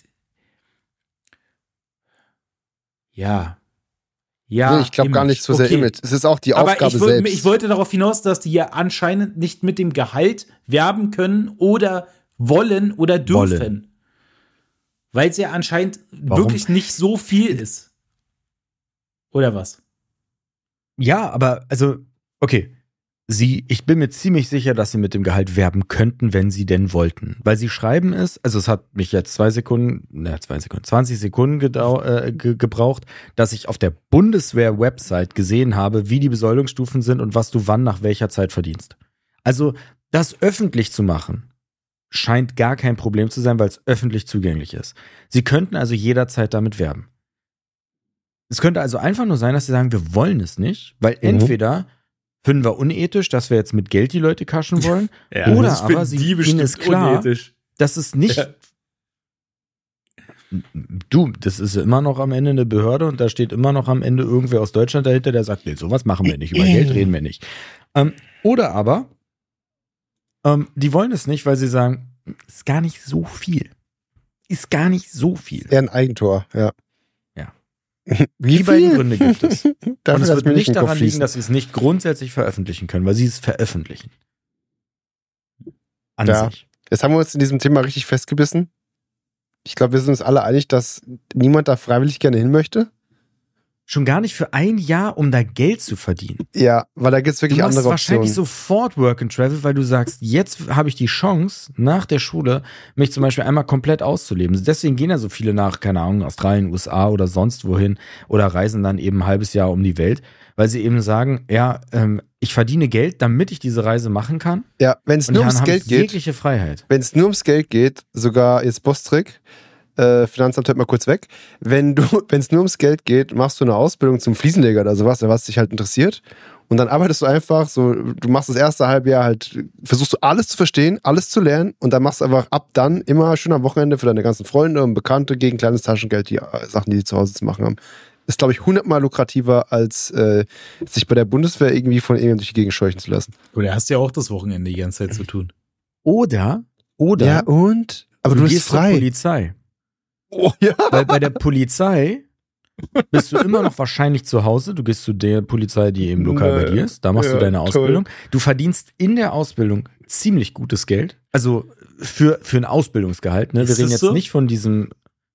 Ja, nee, ich glaube gar nicht so sehr Image. Es ist auch die Aufgabe selbst. Ich wollte darauf hinaus, dass die ja anscheinend nicht mit dem Gehalt werben können oder wollen oder dürfen. Weil es ja anscheinend wirklich nicht so viel ist. Oder was? Ja, aber, also, okay. ich bin mir ziemlich sicher, dass sie mit dem Gehalt werben könnten, wenn sie denn wollten. Weil sie schreiben es, also es hat mich jetzt 20 Sekunden gebraucht, dass ich auf der Bundeswehr-Website gesehen habe, wie die Besoldungsstufen sind und was du wann nach welcher Zeit verdienst. Also das öffentlich zu machen, scheint gar kein Problem zu sein, weil es öffentlich zugänglich ist. Sie könnten also jederzeit damit werben. Es könnte also einfach nur sein, dass sie sagen, wir wollen es nicht, weil entweder finden wir unethisch, dass wir jetzt mit Geld die Leute kaschen wollen, oder aber ihnen ist klar, unethisch. Dass es nicht... Ja. Du, das ist immer noch am Ende eine Behörde und da steht immer noch am Ende irgendwer aus Deutschland dahinter, der sagt, nee, sowas machen wir nicht, über Geld reden wir nicht. Oder aber die wollen es nicht, weil sie sagen, ist gar nicht so viel. Ist gar nicht so viel. Eher ein Eigentor, ja. Die beiden Gründe gibt es. Und es wird nicht daran liegen, dass sie es nicht grundsätzlich veröffentlichen können, weil sie es veröffentlichen. An sich. Jetzt haben wir uns in diesem Thema richtig festgebissen. Ich glaube, wir sind uns alle einig, dass niemand da freiwillig gerne hin möchte. Schon gar nicht für ein Jahr, um da Geld zu verdienen. Ja, weil da gibt es wirklich andere Optionen. Du machst wahrscheinlich sofort Work and Travel, weil du sagst, jetzt habe ich die Chance, nach der Schule, mich zum Beispiel einmal komplett auszuleben. Deswegen gehen ja so viele nach, keine Ahnung, Australien, USA oder sonst wohin oder reisen dann eben ein halbes Jahr um die Welt, weil sie eben sagen, ja, ich verdiene Geld, damit ich diese Reise machen kann. Ja, wenn es nur ums Geld geht. Jegliche Freiheit. Wenn es nur ums Geld geht, sogar jetzt Boss-Trick, Finanzamt hört mal kurz weg. Wenn es nur ums Geld geht, machst du eine Ausbildung zum Fliesenleger oder sowas, was dich halt interessiert. Und dann arbeitest du einfach so, du machst das erste Halbjahr halt, versuchst du alles zu verstehen, alles zu lernen und dann machst du einfach ab dann immer schön am Wochenende für deine ganzen Freunde und Bekannte gegen kleines Taschengeld die Sachen, die zu Hause zu machen haben. Ist, glaube ich, 100-mal lukrativer, als sich bei der Bundeswehr irgendwie von irgendjemandem durch die Gegend scheuchen zu lassen. Oder hast du ja auch das Wochenende die ganze Zeit zu tun. Oder. Ja, und? Aber du bist frei. Zur Polizei. Oh ja. Weil bei der Polizei bist du immer noch wahrscheinlich zu Hause. Du gehst zu der Polizei, die eben lokal bei dir ist. Da machst du deine Ausbildung. Du verdienst in der Ausbildung ziemlich gutes Geld. Also für ein Ausbildungsgehalt. Ne? Wir reden jetzt nicht von diesem.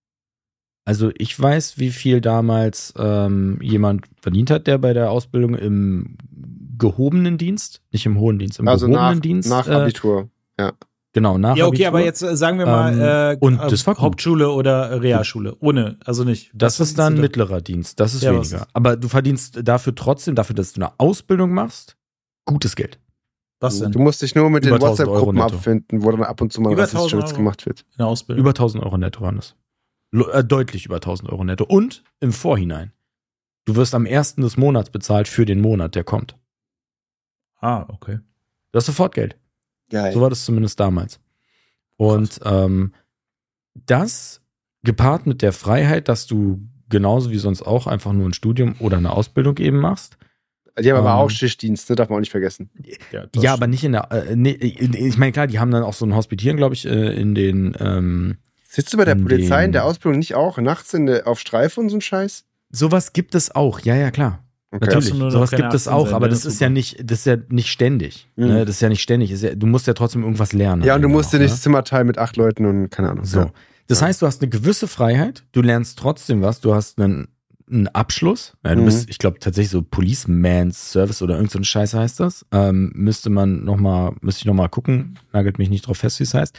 Also ich weiß, wie viel damals jemand verdient hat, der bei der Ausbildung im gehobenen Dienst, nicht im hohen Dienst, im gehobenen Dienst. Nach Abitur, ja. Genau, nach Abitur. Ja, okay, Abitur. aber jetzt sagen wir mal und das war Hauptschule oder Realschule. Ohne, also nicht. Das ist dann mittlerer Dienst, das ist weniger. Aber du verdienst dafür, dass du eine Ausbildung machst, gutes Geld. Was denn? Du musst dich nur mit den WhatsApp-Gruppen abfinden, wo dann ab und zu mal Rassismus gemacht wird. In der Ausbildung. Über 1.000 Euro netto waren das. Deutlich über 1.000 Euro netto. Und im Vorhinein. Du wirst am 1. des Monats bezahlt für den Monat, der kommt. Ah, okay. Du hast sofort Geld. Geil. So war das zumindest damals. Und das gepaart mit der Freiheit, dass du genauso wie sonst auch einfach nur ein Studium oder eine Ausbildung eben machst. Die haben aber auch Schichtdienst, ne? Darf man auch nicht vergessen. Ja, aber nicht in der, ich meine, klar, die haben dann auch so ein Hospitieren, glaube ich, in den Sitzt du bei der Polizei in der Ausbildung nicht auch nachts auf Streife und so ein Scheiß? Sowas gibt es auch, ja, klar. Okay. Natürlich, sowas gibt es auch, aber das ist ja nicht ständig. Mhm. Ne? Das ist ja nicht ständig. Du musst ja trotzdem irgendwas lernen. Ja, und du musst dir nicht das Zimmer teilen mit 8 Leuten und keine Ahnung. So. Das heißt, du hast eine gewisse Freiheit, du lernst trotzdem was, du hast einen Abschluss. Ja, du bist, ich glaube, tatsächlich so Policeman's Service oder irgend so ein Scheiß heißt das. Müsste ich noch mal gucken, nagelt mich nicht drauf fest, wie es heißt.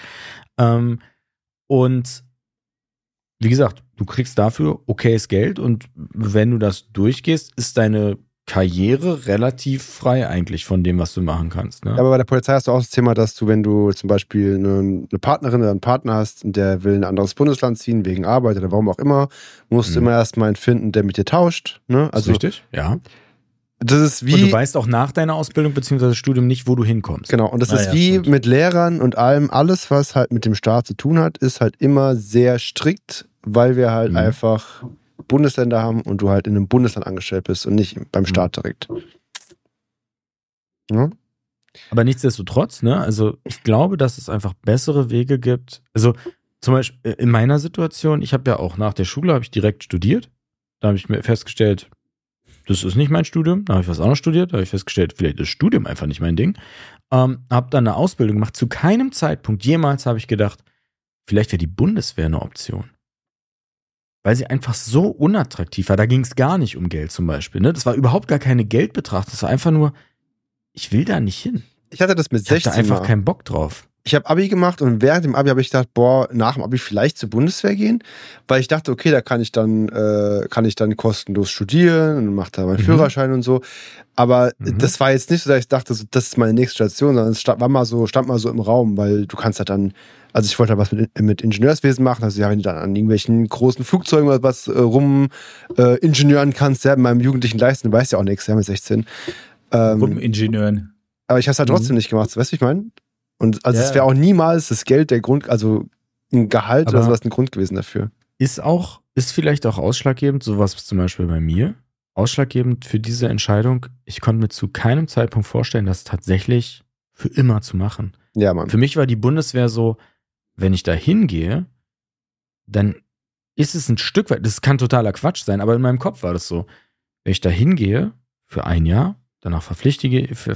Und wie gesagt, du kriegst dafür okayes Geld und wenn du das durchgehst, ist deine Karriere relativ frei eigentlich von dem, was du machen kannst. Ne? Ja, aber bei der Polizei hast du auch das Thema, dass du, wenn du zum Beispiel eine Partnerin oder einen Partner hast und der will in ein anderes Bundesland ziehen, wegen Arbeit oder warum auch immer, musst du immer erstmal einen finden, der mit dir tauscht. Ne? Also, ist richtig, ja. Das ist wie, und du weißt auch nach deiner Ausbildung bzw. Studium nicht, wo du hinkommst. Genau, und das ist wie mit Lehrern und allem, alles, was halt mit dem Staat zu tun hat, ist halt immer sehr strikt, weil wir halt einfach Bundesländer haben und du halt in einem Bundesland angestellt bist und nicht beim Staat direkt. Ja? Aber nichtsdestotrotz, ne, also ich glaube, dass es einfach bessere Wege gibt. Also zum Beispiel in meiner Situation, ich habe ja auch nach der Schule direkt studiert. Da habe ich mir festgestellt, das ist nicht mein Studium. Da habe ich was anderes studiert. Da habe ich festgestellt, vielleicht ist das Studium einfach nicht mein Ding. Habe dann eine Ausbildung gemacht. Zu keinem Zeitpunkt jemals habe ich gedacht, vielleicht wäre die Bundeswehr eine Option. Weil sie einfach so unattraktiv war. Da ging es gar nicht um Geld zum Beispiel. Ne? Das war überhaupt gar keine Geldbetrachtung. Das war einfach nur, ich will da nicht hin. Ich hatte das mit Ich habe 16 da einfach mal. keinen Bock drauf. Ich habe Abi gemacht und während dem Abi habe ich gedacht, nach dem Abi vielleicht zur Bundeswehr gehen, weil ich dachte, okay, da kann ich dann kostenlos studieren und mache da meinen Führerschein und so. Aber das war jetzt nicht so, dass ich dachte, so, das ist meine nächste Station, sondern es stand mal so im Raum, weil du kannst halt dann, also ich wollte halt was mit Ingenieurswesen machen, also ja, wenn du dann an irgendwelchen großen Flugzeugen oder was ingenieuren kannst, ja, in meinem jugendlichen Leisten, du weißt ja auch nichts, ja, mit 16. Rumingenieuren. Aber ich habe es halt trotzdem nicht gemacht, weißt du, wie ich meine? Und also Ja. es wäre auch niemals das Geld der Grund, also ein Gehalt Aber oder sowas ein Grund gewesen dafür. Ist vielleicht auch ausschlaggebend, sowas zum Beispiel bei mir, ausschlaggebend für diese Entscheidung. Ich konnte mir zu keinem Zeitpunkt vorstellen, das tatsächlich für immer zu machen. Ja, Mann. Für mich war die Bundeswehr so, wenn ich da hingehe, dann ist es ein Stück weit, das kann totaler Quatsch sein, aber in meinem Kopf war das so, wenn ich da hingehe für ein Jahr, danach verpflichte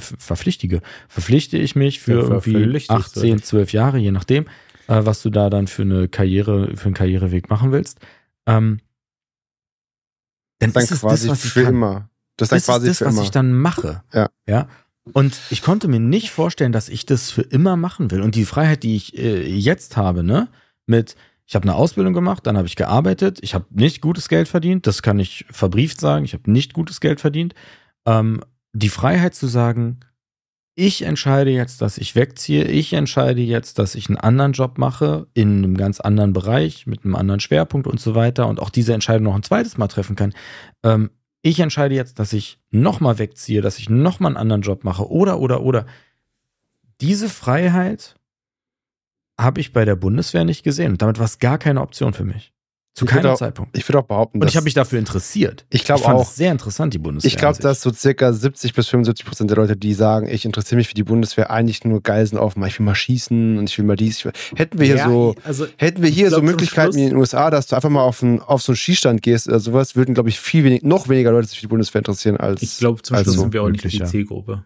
ich mich für irgendwie 18, 12 Jahre, je nachdem, was du da dann für einen Karriereweg machen willst. Dann Dann ist es quasi das, was ich für kann. immer. Das ist dann Das quasi ist das, für was immer. ich dann mache. Ja. Und ich konnte mir nicht vorstellen, dass ich das für immer machen will. Und die Freiheit, die ich jetzt habe, ne, ich habe eine Ausbildung gemacht, dann habe ich gearbeitet, ich habe nicht gutes Geld verdient, das kann ich verbrieft sagen, ich habe nicht gutes Geld verdient. Die Freiheit zu sagen, ich entscheide jetzt, dass ich wegziehe, ich entscheide jetzt, dass ich einen anderen Job mache, in einem ganz anderen Bereich, mit einem anderen Schwerpunkt und so weiter und auch diese Entscheidung noch ein zweites Mal treffen kann. Ich entscheide jetzt, dass ich nochmal wegziehe, dass ich nochmal einen anderen Job mache oder. Diese Freiheit habe ich bei der Bundeswehr nicht gesehen und damit war es gar keine Option für mich. Zu keinem Zeitpunkt. Ich würde auch behaupten, und ich habe mich dafür interessiert. Ich glaube fand auch. es sehr interessant, die Bundeswehr. Ich glaube, dass so circa 70-75% der Leute, die sagen, ich interessiere mich für die Bundeswehr, eigentlich nur geil sind auf, ich will mal schießen und ich will mal dies. Hätten wir hier so Möglichkeiten wie in den USA, dass du einfach mal auf so einen Schießstand gehst oder sowas, würden, glaube ich, noch weniger Leute sich für die Bundeswehr interessieren als. Ich glaube, zum Schluss sind wir auch nicht die möglicher. Zielgruppe.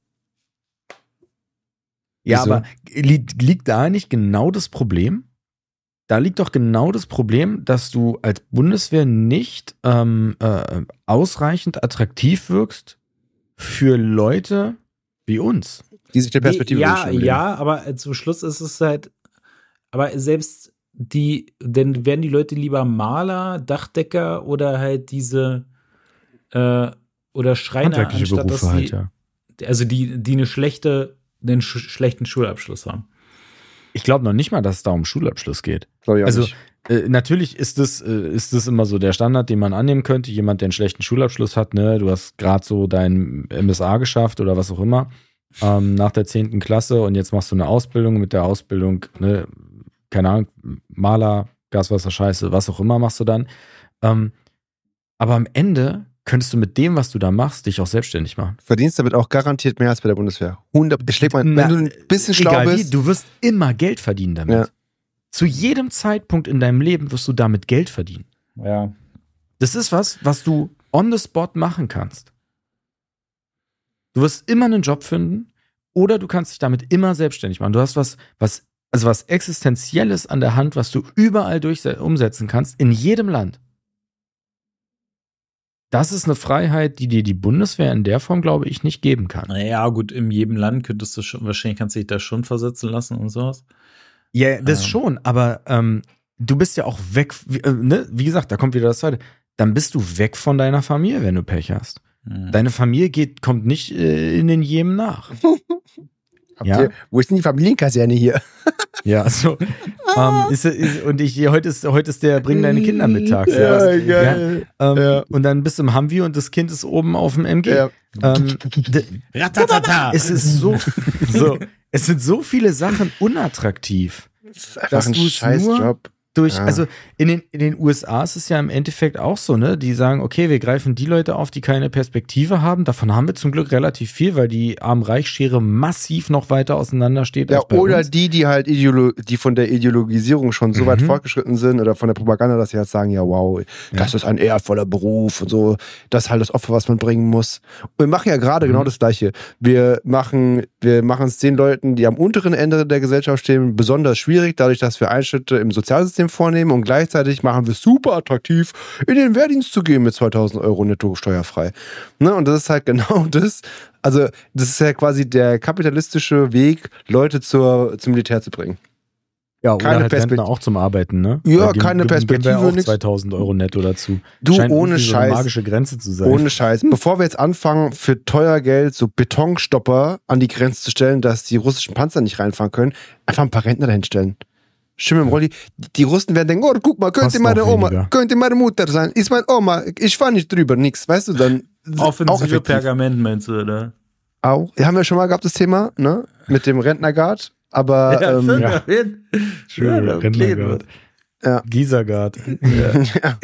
Ja, Wieso? aber liegt da nicht genau das Problem? Da liegt doch genau das Problem, dass du als Bundeswehr nicht ausreichend attraktiv wirkst für Leute wie uns. Die sich eine Perspektive wünschen. Ja, aber zum Schluss ist es halt, aber selbst dann werden die Leute lieber Maler, Dachdecker oder halt diese oder Schreiner, Handwerkliche anstatt dass Berufe sie, halt, ja. also die einen schlechten Schulabschluss haben. Ich glaube noch nicht mal, dass es da um Schulabschluss geht. Glaub ich auch Also nicht. natürlich ist das immer so der Standard, den man annehmen könnte. Jemand, der einen schlechten Schulabschluss hat, ne, du hast gerade so dein MSA geschafft oder was auch immer, nach der 10. Klasse und jetzt machst du eine Ausbildung. Mit der Ausbildung, ne, keine Ahnung, Maler, Gaswasser, Scheiße, was auch immer machst du dann. Aber am Ende könntest du mit dem, was du da machst, dich auch selbstständig machen. Verdienst damit auch garantiert mehr als bei der Bundeswehr. 100. Ich schläg mal, wenn du ein bisschen schlau Egal wie, bist. du wirst immer Geld verdienen damit. Ja. Zu jedem Zeitpunkt in deinem Leben wirst du damit Geld verdienen. Ja. Das ist was du on the spot machen kannst. Du wirst immer einen Job finden oder du kannst dich damit immer selbstständig machen. Du hast was Existenzielles an der Hand, was du überall umsetzen kannst, in jedem Land. Das ist eine Freiheit, die dir die Bundeswehr in der Form, glaube ich, nicht geben kann. Naja, gut, in jedem Land könntest du schon, wahrscheinlich kannst du dich da schon versetzen lassen und sowas. Ja, das schon, aber du bist ja auch weg, ne? Wie gesagt, da kommt wieder das Zweite. Dann bist du weg von deiner Familie, wenn du Pech hast. Deine Familie kommt nicht in den Jemen nach. Ja. Wo ist denn die Familienkaserne hier? Ja, so. Heute ist der Bring deine Kinder mittags. Ja, geil. Ja. Und dann bist du im Humvee und das Kind ist oben auf dem MG. Ja. Ratatata. Es ist es sind so viele Sachen unattraktiv. Das ist einfach dass ein du es Scheißjob. Also in den USA ist es ja im Endeffekt auch so, ne? Die sagen, okay, wir greifen die Leute auf, die keine Perspektive haben. Davon haben wir zum Glück relativ viel, weil die Arm-Reich-Schere massiv noch weiter auseinander steht. Ja, als bei oder uns. die halt die von der Ideologisierung schon so weit fortgeschritten sind oder von der Propaganda, dass sie halt sagen, ja wow, das ist ein ehrvoller Beruf und so, das ist halt das Opfer, was man bringen muss. Und wir machen ja gerade genau das Gleiche. Wir machen es den Leuten, die am unteren Ende der Gesellschaft stehen, besonders schwierig, dadurch, dass wir Einschnitte im Sozialsystem trotzdem vornehmen und gleichzeitig machen wir es super attraktiv, in den Wehrdienst zu gehen mit 2.000 Euro netto steuerfrei. Ne? Und das ist halt genau das. Also das ist ja quasi der kapitalistische Weg, Leute zum Militär zu bringen. Ja, oder halt Rentner auch zum Arbeiten, ne? Ja, keine Perspektive. Wir auch 2.000 Euro netto dazu. Du, scheint ohne Scheiß. So eine magische Grenze zu sein. Ohne Scheiß. Bevor wir jetzt anfangen, für teuer Geld so Betonstopper an die Grenze zu stellen, dass die russischen Panzer nicht reinfahren können, einfach ein paar Rentner dahin stellen. Schön mit dem Rolli. Die Russen werden denken, oh, guck mal, könnte meine Mutter sein. Ist meine Oma. Ich fahre nicht drüber, nix. Weißt du, dann offensive Pergament meinst du, oder? Auch. Haben wir schon mal gehabt, das Thema, ne? Mit dem Rentnergard. Aber, schön, Rentnergard. Ja. Giesergard. Ja.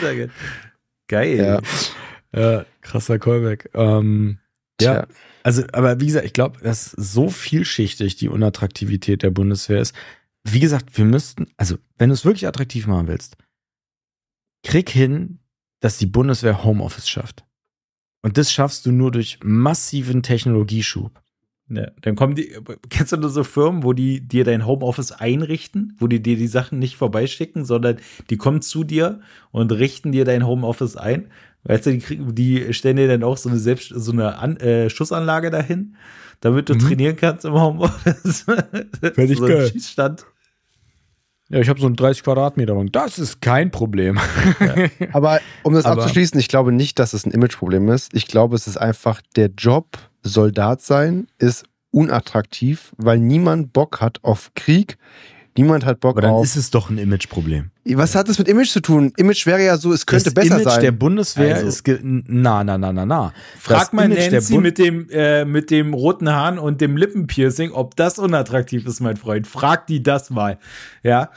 Geil. Ja, krasser Callback. Ja, also, aber wie gesagt, ich glaube, dass so vielschichtig die Unattraktivität der Bundeswehr ist. Wie gesagt, wir müssten, also, wenn du es wirklich attraktiv machen willst, krieg hin, dass die Bundeswehr Homeoffice schafft. Und das schaffst du nur durch massiven Technologieschub. Ja, dann kommen kennst du nur so Firmen, wo die dir dein Homeoffice einrichten, wo die dir die Sachen nicht vorbeischicken, sondern die kommen zu dir und richten dir dein Homeoffice ein. Weißt du, die stellen dir dann auch so eine Schussanlage dahin, damit du trainieren kannst im Homeoffice. Finde ich geil. Schießstand. Ja, ich habe so einen 30 Quadratmeter Wohnung. Das ist kein Problem. Ja. Aber um das abzuschließen, ich glaube nicht, dass es ein Imageproblem ist. Ich glaube, es ist einfach der Job, Soldat sein, ist unattraktiv, weil niemand Bock hat auf Krieg. Niemand hat Bock Aber dann auf... ist es doch ein Imageproblem. Was hat das mit Image zu tun? Image wäre ja so, es könnte besser sein. Das Image der Bundeswehr ist... Na. Frag mal Nancy mit dem roten Haaren und dem Lippenpiercing, ob das unattraktiv ist, mein Freund. Frag die das mal. Ja.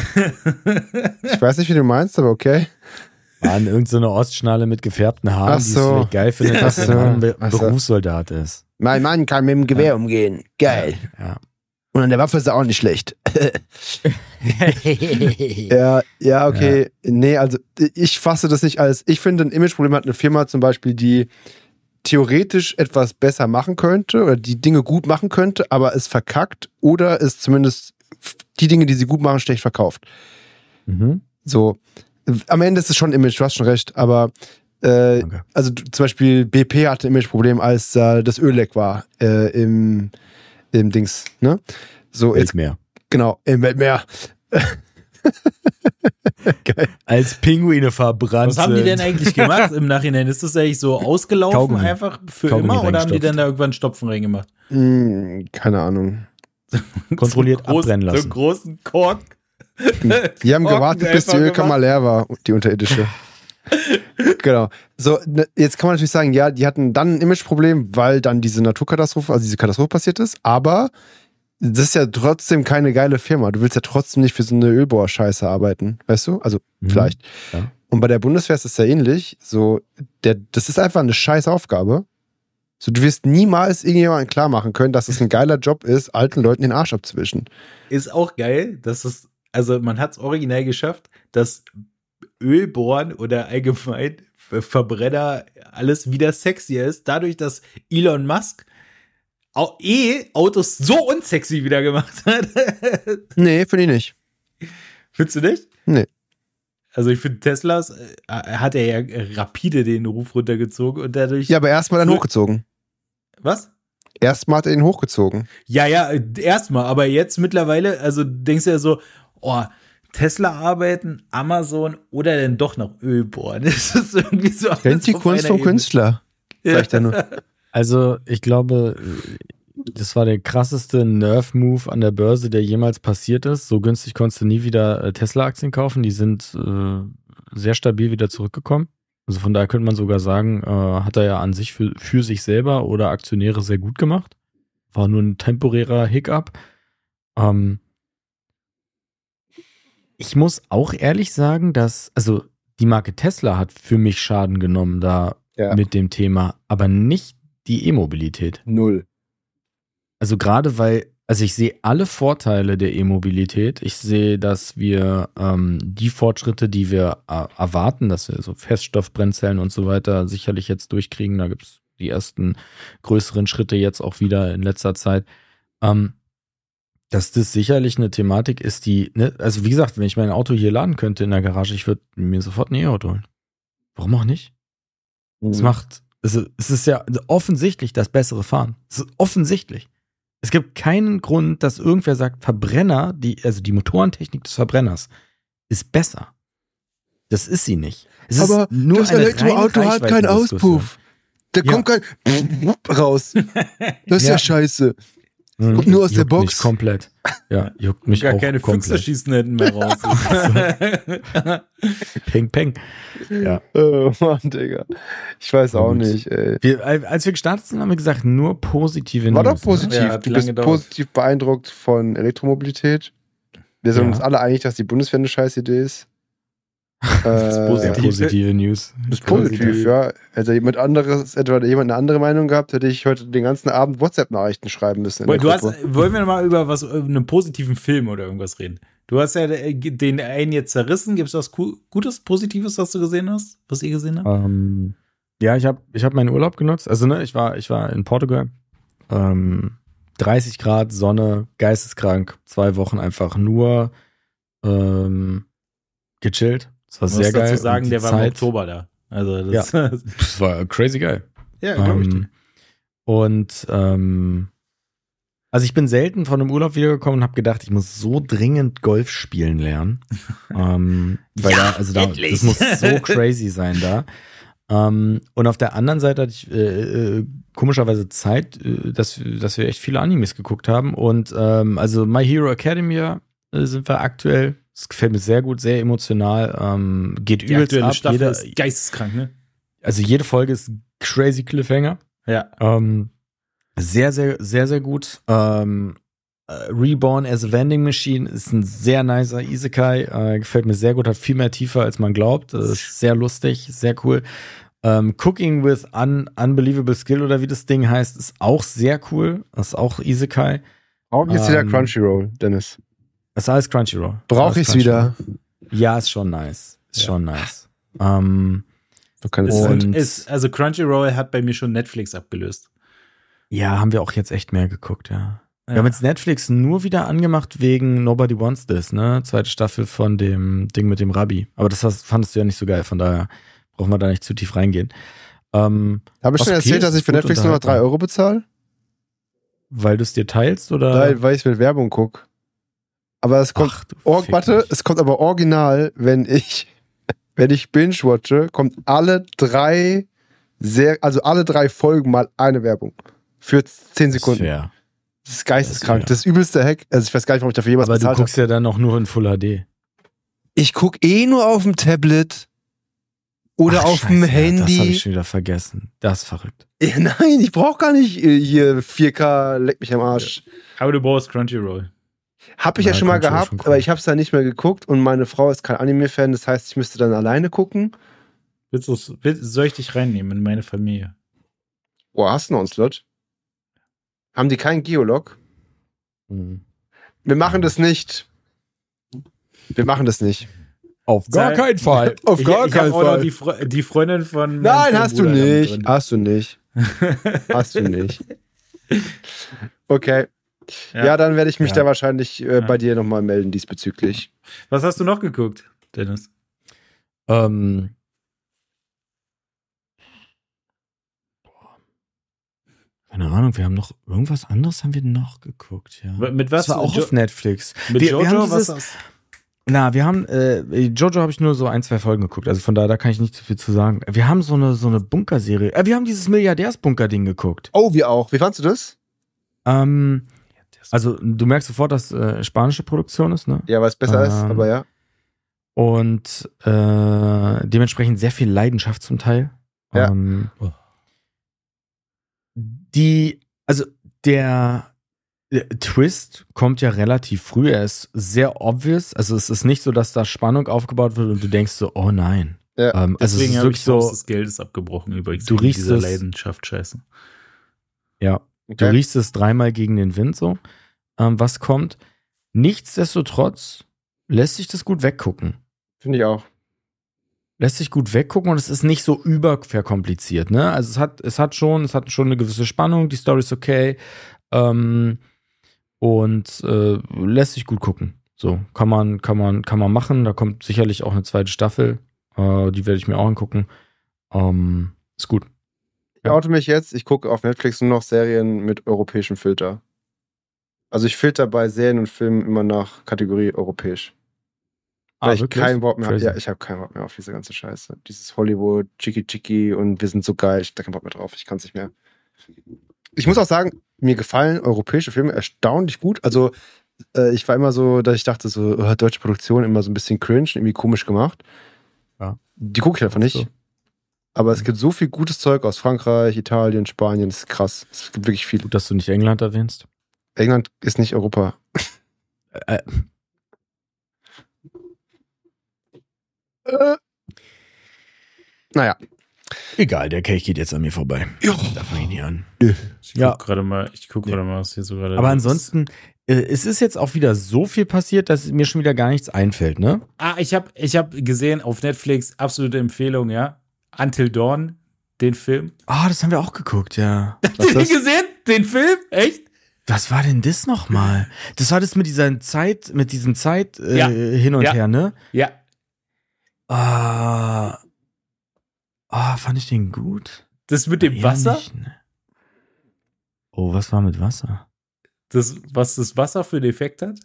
Ich weiß nicht, wie du meinst, aber okay. An irgendeine Ostschnalle mit gefärbten Haaren, die es vielleicht geil findet, dass er ein Berufssoldat ist. Mein Mann kann mit dem Gewehr umgehen. Geil. Ja. Und an der Waffe ist er auch nicht schlecht. ja, okay. Ja. Nee, also ich fasse das nicht als, ich finde, ein Imageproblem hat eine Firma zum Beispiel, die theoretisch etwas besser machen könnte oder die Dinge gut machen könnte, aber es verkackt oder es zumindest die Dinge, die sie gut machen, schlecht verkauft. Mhm. So. Am Ende ist es schon Image, du hast schon recht, aber also zum Beispiel BP hatte ein Imageproblem, als das Ölleck war im Dings, ne? So Weltmeer. Genau, im Weltmeer. Geil. Als Pinguine verbrannt. Was haben die denn eigentlich gemacht im Nachhinein? Ist das eigentlich so ausgelaufen Kaugummi. einfach für immer oder haben die dann da irgendwann Stopfen reingemacht? Keine Ahnung. Kontrolliert abbrennen lassen. So einen großen Kork. Die haben gewartet, bis die Ölkammer leer war, die unterirdische. Genau. So, jetzt kann man natürlich sagen, ja, die hatten dann ein Imageproblem, weil dann diese Naturkatastrophe, also diese Katastrophe passiert ist, aber das ist ja trotzdem keine geile Firma. Du willst ja trotzdem nicht für so eine Ölbohr-Scheiße arbeiten, weißt du? Also vielleicht. Ja. Und bei der Bundeswehr ist es ja ähnlich. So, das ist einfach eine scheiß Aufgabe. So, du wirst niemals irgendjemandem klar machen können, dass es ein geiler Job ist, alten Leuten den Arsch abzuwischen. Ist auch geil, dass es, also man hat es originell geschafft, dass Ölbohren oder allgemein Verbrenner alles wieder sexier ist, dadurch, dass Elon Musk Autos so unsexy wieder gemacht hat. Nee, finde ich nicht. Findest du nicht? Nee. Also ich finde, Teslas hat er ja rapide den Ruf runtergezogen und dadurch... Ja, aber erstmal dann hochgezogen. Was? Erstmal hat er ihn hochgezogen. Ja, erstmal, aber jetzt mittlerweile, also denkst du ja so, oh, Tesla arbeiten, Amazon oder denn doch noch Öl bohren. Das ist irgendwie so. Kennt die Kunst vom Künstler. Vielleicht ja nur. Also, ich glaube, das war der krasseste Nerve-Move an der Börse, der jemals passiert ist. So günstig konntest du nie wieder Tesla-Aktien kaufen. Die sind sehr stabil wieder zurückgekommen. Also von daher könnte man sogar sagen, hat er ja an sich für sich selber oder Aktionäre sehr gut gemacht. War nur ein temporärer Hiccup. Ich muss auch ehrlich sagen, dass, also die Marke Tesla hat für mich Schaden genommen da mit dem Thema, aber nicht die E-Mobilität. Null. Also gerade weil, also ich sehe alle Vorteile der E-Mobilität. Ich sehe, dass wir die Fortschritte, die wir erwarten, dass wir so Feststoffbrennzellen und so weiter sicherlich jetzt durchkriegen. Da gibt es die ersten größeren Schritte jetzt auch wieder in letzter Zeit. dass das sicherlich eine Thematik ist, die, ne, also wie gesagt, wenn ich mein Auto hier laden könnte in der Garage, ich würde mir sofort ein E-Auto holen. Warum auch nicht? Es ist ja offensichtlich das bessere Fahren. Es ist offensichtlich. Es gibt keinen Grund, dass irgendwer sagt, Verbrenner, also die Motorentechnik des Verbrenners ist besser. Das ist sie nicht. Es aber ist nur das Elektroauto hat keinen Auspuff. Der kommt kein raus. Das ist ja scheiße. Kommt nur aus der Box. Mich komplett. Ja, juckt mich Gar auch keine komplett. Füchse schießen hinten mehr raus. Peng, peng. Ja. Oh Mann, Digga. Ich weiß auch Gut. nicht, ey. Als wir gestartet sind, haben wir gesagt, nur positive War News. doch positiv. Ja, hat du lange bist gedauert. positiv beeindruckt von Elektromobilität. Wir sind Ja. uns alle einig, dass die Bundeswehr eine scheiß Idee ist. Das ist positive News. Ist positiv, ja. Hätte jemand eine andere Meinung gehabt, hätte ich heute den ganzen Abend WhatsApp-Nachrichten schreiben müssen. Wollen wir mal über einen positiven Film oder irgendwas reden? Du hast ja den einen jetzt zerrissen. Gibt es was Gutes, Positives, was du gesehen hast? Was ihr gesehen habt? Ja, ich hab meinen Urlaub genutzt. Also, ne, ich war in Portugal. 30 Grad, Sonne, geisteskrank. 2 Wochen einfach nur gechillt. Das war sehr geil. Dazu sagen, Und die der war im Zeit- Oktober da. Also Ja. Das war crazy geil. Ja, glaube ich dir. Und also ich bin selten von einem Urlaub wiedergekommen und habe gedacht, ich muss so dringend Golf spielen lernen. Weil das muss so crazy sein da. Und auf der anderen Seite hatte ich komischerweise Zeit, dass wir echt viele Animes geguckt haben. Und also My Hero Academia sind wir aktuell. Das gefällt mir sehr gut, sehr emotional. Geht Die übelst aktuelle ab. Staffel ist geisteskrank, ne? Also jede Folge ist crazy Cliffhanger. Ja. Sehr, sehr, sehr, sehr gut. Reborn as a Vending Machine ist ein sehr nicer Isekai. Gefällt mir sehr gut, hat viel mehr Tiefe, als man glaubt. Ist sehr lustig, sehr cool. Cooking with Unbelievable Skill oder wie das Ding heißt, ist auch sehr cool. Das ist auch Isekai. Brauche ich jetzt wieder Crunchyroll, Dennis? Das ist alles Crunchyroll. Brauche ich es wieder? Ja, ist schon nice. Schon nice. Also Crunchyroll hat bei mir schon Netflix abgelöst. Ja, haben wir auch jetzt echt mehr geguckt, ja. Wir haben jetzt Netflix nur wieder angemacht wegen Nobody Wants This, ne? 2. Staffel von dem Ding mit dem Rabbi. Aber fandest du ja nicht so geil, von daher brauchen wir da nicht zu tief reingehen. Habe ich schon erzählt, dass ich für Netflix nur noch 3 Euro bezahle? Weil du es dir teilst, oder? Weil ich mit Werbung gucke. Aber es kommt, es kommt aber original, wenn ich binge-watche, kommt alle 3 Folgen mal eine Werbung. Für 10 Sekunden. Fair. Das ist geisteskrank. Das ist übelste Hack. Also ich weiß gar nicht, warum ich dafür jemals bezahlt habe. Aber du guckst ja dann auch nur in Full HD. Ich gucke nur auf dem Tablet oder auf dem Handy. Das habe ich schon wieder vergessen. Das ist verrückt. Ja, nein, ich brauche gar nicht hier 4K, leck mich am Arsch. Aber du brauchst Crunchyroll. Hab ich ja schon mal gehabt, aber ich habe es dann nicht mehr geguckt und meine Frau ist kein Anime-Fan, das heißt, ich müsste dann alleine gucken. Soll ich dich reinnehmen in meine Familie? Boah, hast du noch einen Slot? Haben die keinen Geolog? Wir machen das nicht. Auf gar keinen Fall. Auf gar Ich habe keinen auch noch Fall. die Freundin von. Nein, hast du Bruder damit nicht. drin. Hast du nicht. Hast du nicht. Okay. Ja, dann werde ich mich da wahrscheinlich bei dir nochmal melden diesbezüglich. Was hast du noch geguckt, Dennis? Keine Ahnung, wir haben noch irgendwas anderes haben wir noch geguckt, ja. Mit was? Das war auch auf Netflix. Mit wir haben Jojo? wir haben Jojo habe ich nur so 1, 2 Folgen geguckt, also von da kann ich nicht zu viel zu sagen. Wir haben so eine Bunkerserie. Wir haben dieses Milliardärsbunker-Ding geguckt. Oh, wir auch. Wie fandst du das? Also du merkst sofort, dass spanische Produktion ist, ne? Ja, weil es besser ist, aber ja. Und dementsprechend sehr viel Leidenschaft zum Teil. Ja. Der Twist kommt ja relativ früh, er ist sehr obvious, also es ist nicht so, dass da Spannung aufgebaut wird und du denkst so, oh nein. Ja. Also Deswegen es ist habe wirklich ich so, Haus des Geldes abgebrochen übrigens. Du riechst dieser es. Leidenschaft, scheiße. ja, du riechst es 3-mal gegen den Wind so, was kommt. Nichtsdestotrotz lässt sich das gut weggucken. Finde ich auch. Lässt sich gut weggucken und es ist nicht so überverkompliziert, ne? Also es hat schon eine gewisse Spannung, die Story ist okay. Und und lässt sich gut gucken. So, kann man machen. Da kommt sicherlich auch eine zweite Staffel. Die werde ich mir auch angucken. Ist gut. Ich oute mich jetzt, ich gucke auf Netflix nur noch Serien mit europäischem Filter. Also ich filter bei Serien und Filmen immer nach Kategorie europäisch. Weil ich kein Wort mehr habe. Ja, ich habe kein Wort mehr auf diese ganze Scheiße. Dieses Hollywood, Chiki und wir sind so geil. Ich habe da kein Wort mehr drauf. Ich kann es nicht mehr. Ich muss auch sagen, mir gefallen europäische Filme erstaunlich gut. Also ich war immer so, dass ich dachte, so deutsche Produktion immer so ein bisschen cringe, irgendwie komisch gemacht. Ja. Die gucke ich einfach nicht. So. Aber es gibt so viel gutes Zeug aus Frankreich, Italien, Spanien. Das ist krass. Es gibt wirklich viel. Gut, dass du nicht England erwähnst. England ist nicht Europa. Naja. Egal, der Kelch geht jetzt an mir vorbei. Ja. Darf man ihn nicht an. Ich gucke gerade mal, was hier so gerade Aber ansonsten, es ist jetzt auch wieder so viel passiert, dass mir schon wieder gar nichts einfällt, ne? Ich hab gesehen auf Netflix, absolute Empfehlung, ja. Until Dawn, den Film. Das haben wir auch geguckt, ja. Habt ihr den gesehen? Den Film? Echt? Was war denn das nochmal? Das war das mit diesem Zeit hin und her, ne? Ja. Fand ich den gut? Das mit dem Wasser? Nicht, ne? Oh, was war mit Wasser? Was das Wasser für einen Effekt hat?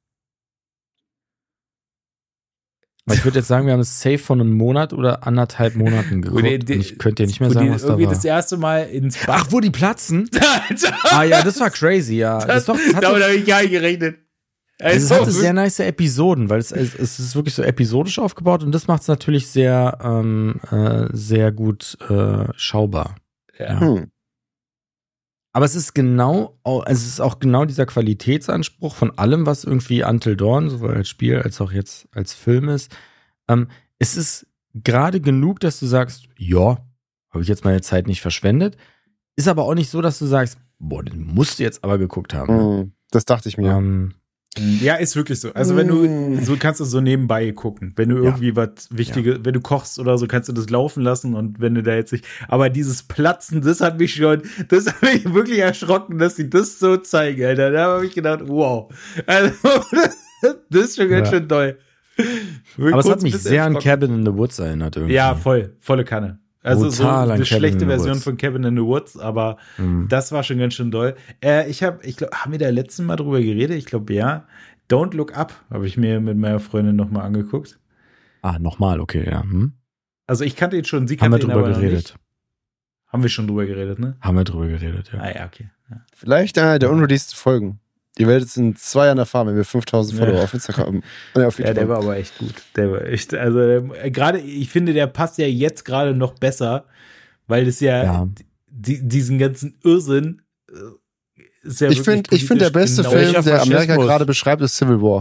Ich würde jetzt sagen, wir haben es safe von einem Monat oder 1,5 Monaten geguckt. Und ich könnte dir nicht mehr sagen, was da war. Irgendwie das erste Mal ins Bad. Ach, wo die platzen? Ja, das war crazy, ja. Damit habe ich gar nicht gerechnet. Es hatte sehr nice Episoden, weil es ist wirklich so episodisch aufgebaut und das macht es natürlich sehr, sehr gut schaubar. Ja. Aber es ist auch genau dieser Qualitätsanspruch von allem, was irgendwie Until Dawn, sowohl als Spiel als auch jetzt als Film ist. Es ist gerade genug, dass du sagst, ja, habe ich jetzt meine Zeit nicht verschwendet. Ist aber auch nicht so, dass du sagst, boah, den musst du jetzt aber geguckt haben. Das dachte ich mir. Ja, ist wirklich so. Also wenn du, so kannst du so nebenbei gucken. Wenn du irgendwie was Wichtiges, wenn du kochst oder so, kannst du das laufen lassen und wenn du da jetzt nicht, aber dieses Platzen, das hat mich wirklich erschrocken, dass sie das so zeigen, Alter. Da habe ich gedacht, wow. Also, das ist schon ganz schön toll. Aber es hat mich sehr an Cabin in the Woods erinnert irgendwie. Ja, volle Kanne. Also so eine schlechte Version von Cabin in the Woods, aber das war schon ganz schön doll. Ich glaube, haben wir da letzten Mal drüber geredet? Ich glaube, ja. Don't Look Up habe ich mir mit meiner Freundin nochmal angeguckt. Nochmal, okay, ja. Also ich kannte ihn schon, sie kannte ihn aber noch nicht. Haben wir schon drüber geredet, ne? Haben wir drüber geredet, ja. Ja, okay. Ja. Vielleicht einer der unreleased Folgen. Ihr werdet es in 2 Jahren erfahren, wenn wir 5000 Follower auf Instagram haben. Ja, der war aber echt gut. Der war echt, also gerade, ich finde, der passt ja jetzt gerade noch besser, weil es diesen ganzen Irrsinn ist ja ich finde der beste Film, der Amerika gerade beschreibt, ist Civil War.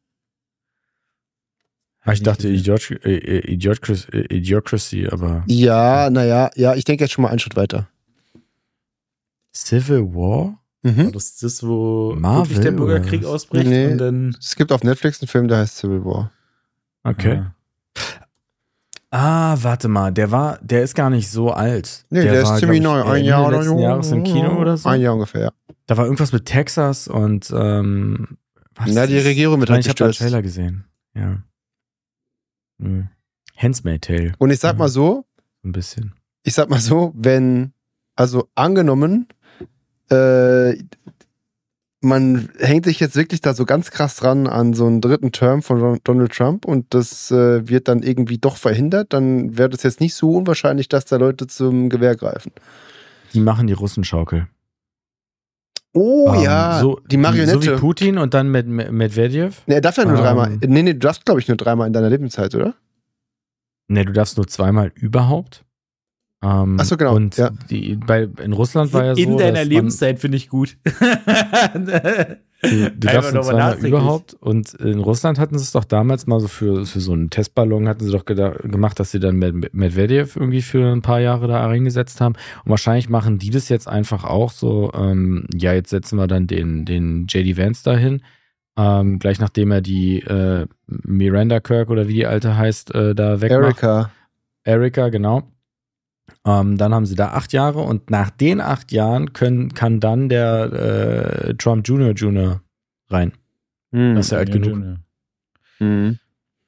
Ich dachte Idiocracy, aber... Ja, ich denke jetzt schon mal einen Schritt weiter. Civil War? War das wo wirklich der Bürgerkrieg ausbricht? Nee, und dann es gibt auf Netflix einen Film, der heißt Civil War. Okay. Warte mal, der ist gar nicht so alt. Nee, der ist ziemlich neu. Ein Jahr oder so. Jahres im Kino oder so? Ein Jahr ungefähr, ja. Da war irgendwas mit Texas und die Regierung mit ich habe den Trailer gesehen. Ja. Handmaid's Tale. Und ich sag mal so, ein bisschen. Also angenommen, man hängt sich jetzt wirklich da so ganz krass dran an so einen 3. Term von Donald Trump und das wird dann irgendwie doch verhindert, dann wäre das jetzt nicht so unwahrscheinlich, dass da Leute zum Gewehr greifen. Die machen die Russenschaukel. Oh ja, die Marionette. So wie Putin und dann mit Medvedev? Nee, er darf ja nur 3-mal. Nee, du darfst, glaube ich, nur 3-mal in deiner Lebenszeit, oder? Nee, du darfst nur 2-mal überhaupt. Achso, genau. Und in Russland war ja so, in deiner Lebenszeit finde ich gut. Du darfst nur 2-mal überhaupt. Und in Russland hatten sie es doch damals mal so für so einen Testballon hatten sie doch gemacht, dass sie dann Medvedev irgendwie für ein paar Jahre da reingesetzt haben. Und wahrscheinlich machen die das jetzt einfach auch so, jetzt setzen wir dann den J.D. Vance dahin. Gleich nachdem er die Miranda Kirk oder wie die Alte heißt, da wegmacht. Erika, genau. Dann haben sie da 8 Jahre und nach den 8 Jahren kann dann der Trump Jr. rein. Das ist ja alt genug. Mhm.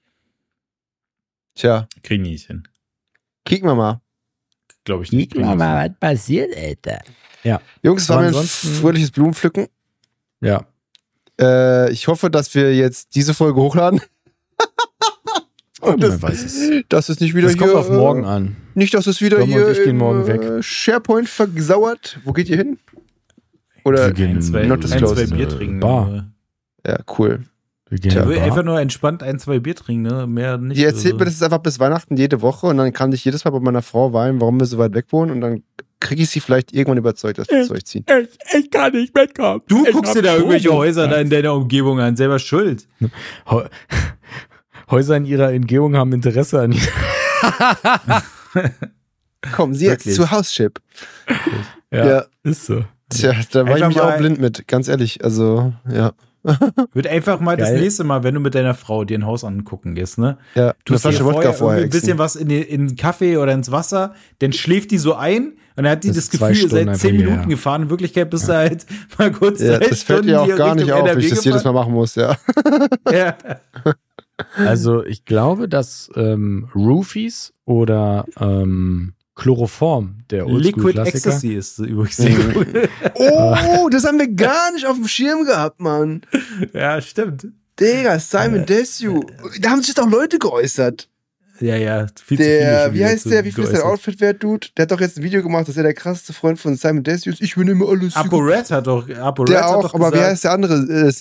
Tja, Kriegen die nicht hin. kriegen wir mal. Glaube ich nicht. was passiert, Alter. Ja. Jungs, es war Aber mir ein ansonsten- fröhliches Blumenpflücken. Ja. Ich hoffe, dass wir jetzt diese Folge hochladen. Und Man weiß es. dass es nicht wieder Das hier. kommt auf morgen an. Nicht, dass es wieder Tom und hier ich gehen im, morgen weg. SharePoint versauert. Wo geht ihr hin? Oder Wir gehen Ein, zwei, in Not disclosed. Bier trinken. Bar. Ne? ja, cool. Wir gehen Tja. in Ich will die einfach Bar. nur entspannt 1, 2 Bier trinken, ne? Mehr nicht. Die erzählt mir das jetzt einfach bis Weihnachten jede Woche und dann kann ich jedes Mal bei meiner Frau weinen, warum wir so weit weg wohnen und dann kriege ich sie vielleicht irgendwann überzeugt, dass wir zu euch ziehen. Ich kann nicht mitkommen. Du Ich guckst hab dir da irgendwelche Probe. Häuser da in deiner Umgebung an, selber schuld. Häuser in ihrer Umgebung haben Interesse an ihnen. Kommen Sie jetzt Wirklich? zu Hauschip. Ja, Ja. ist so. Tja, da war ich Einfach mich auch mal- blind mit, ganz ehrlich. Also, ja. Wird einfach mal das Geil. nächste Mal, wenn du mit deiner Frau dir ein Haus angucken gehst, ne? Ja, Du eine Flasche Wodka vorher. ein bisschen was in den Kaffee oder ins Wasser, dann schläft die so ein und dann hat die Das das ist 2 Gefühl, ihr Stunden seid 10 einfach Minuten hierher. gefahren. In Wirklichkeit bist du halt mal kurz Ja, 3 das fällt Stunden dir auch hier gar nicht Richtung auf, wenn ich NRW das jedes Mal machen muss, ja. gefahren. Ja. Also ich glaube, dass Roofies oder Chloroform, der Liquid Oldschool-Klassiker, Ecstasy ist übrigens sehr Mhm. gut. Oh, das haben wir gar nicht auf dem Schirm gehabt, Mann. Ja, stimmt. Digga, Simon Desue. Da haben sich doch Leute geäußert. Ja, viel zu viele Der, schon wie wieder heißt zu der, wie viel ist der geäußert. Outfit wert, Dude? Der hat doch jetzt ein Video gemacht, dass er der krasseste Freund von Simon Desue ist. Ich übernehme alles. ApoRed hat doch, ApoRed Der hat auch, doch aber wie gesagt, heißt der andere? Ist,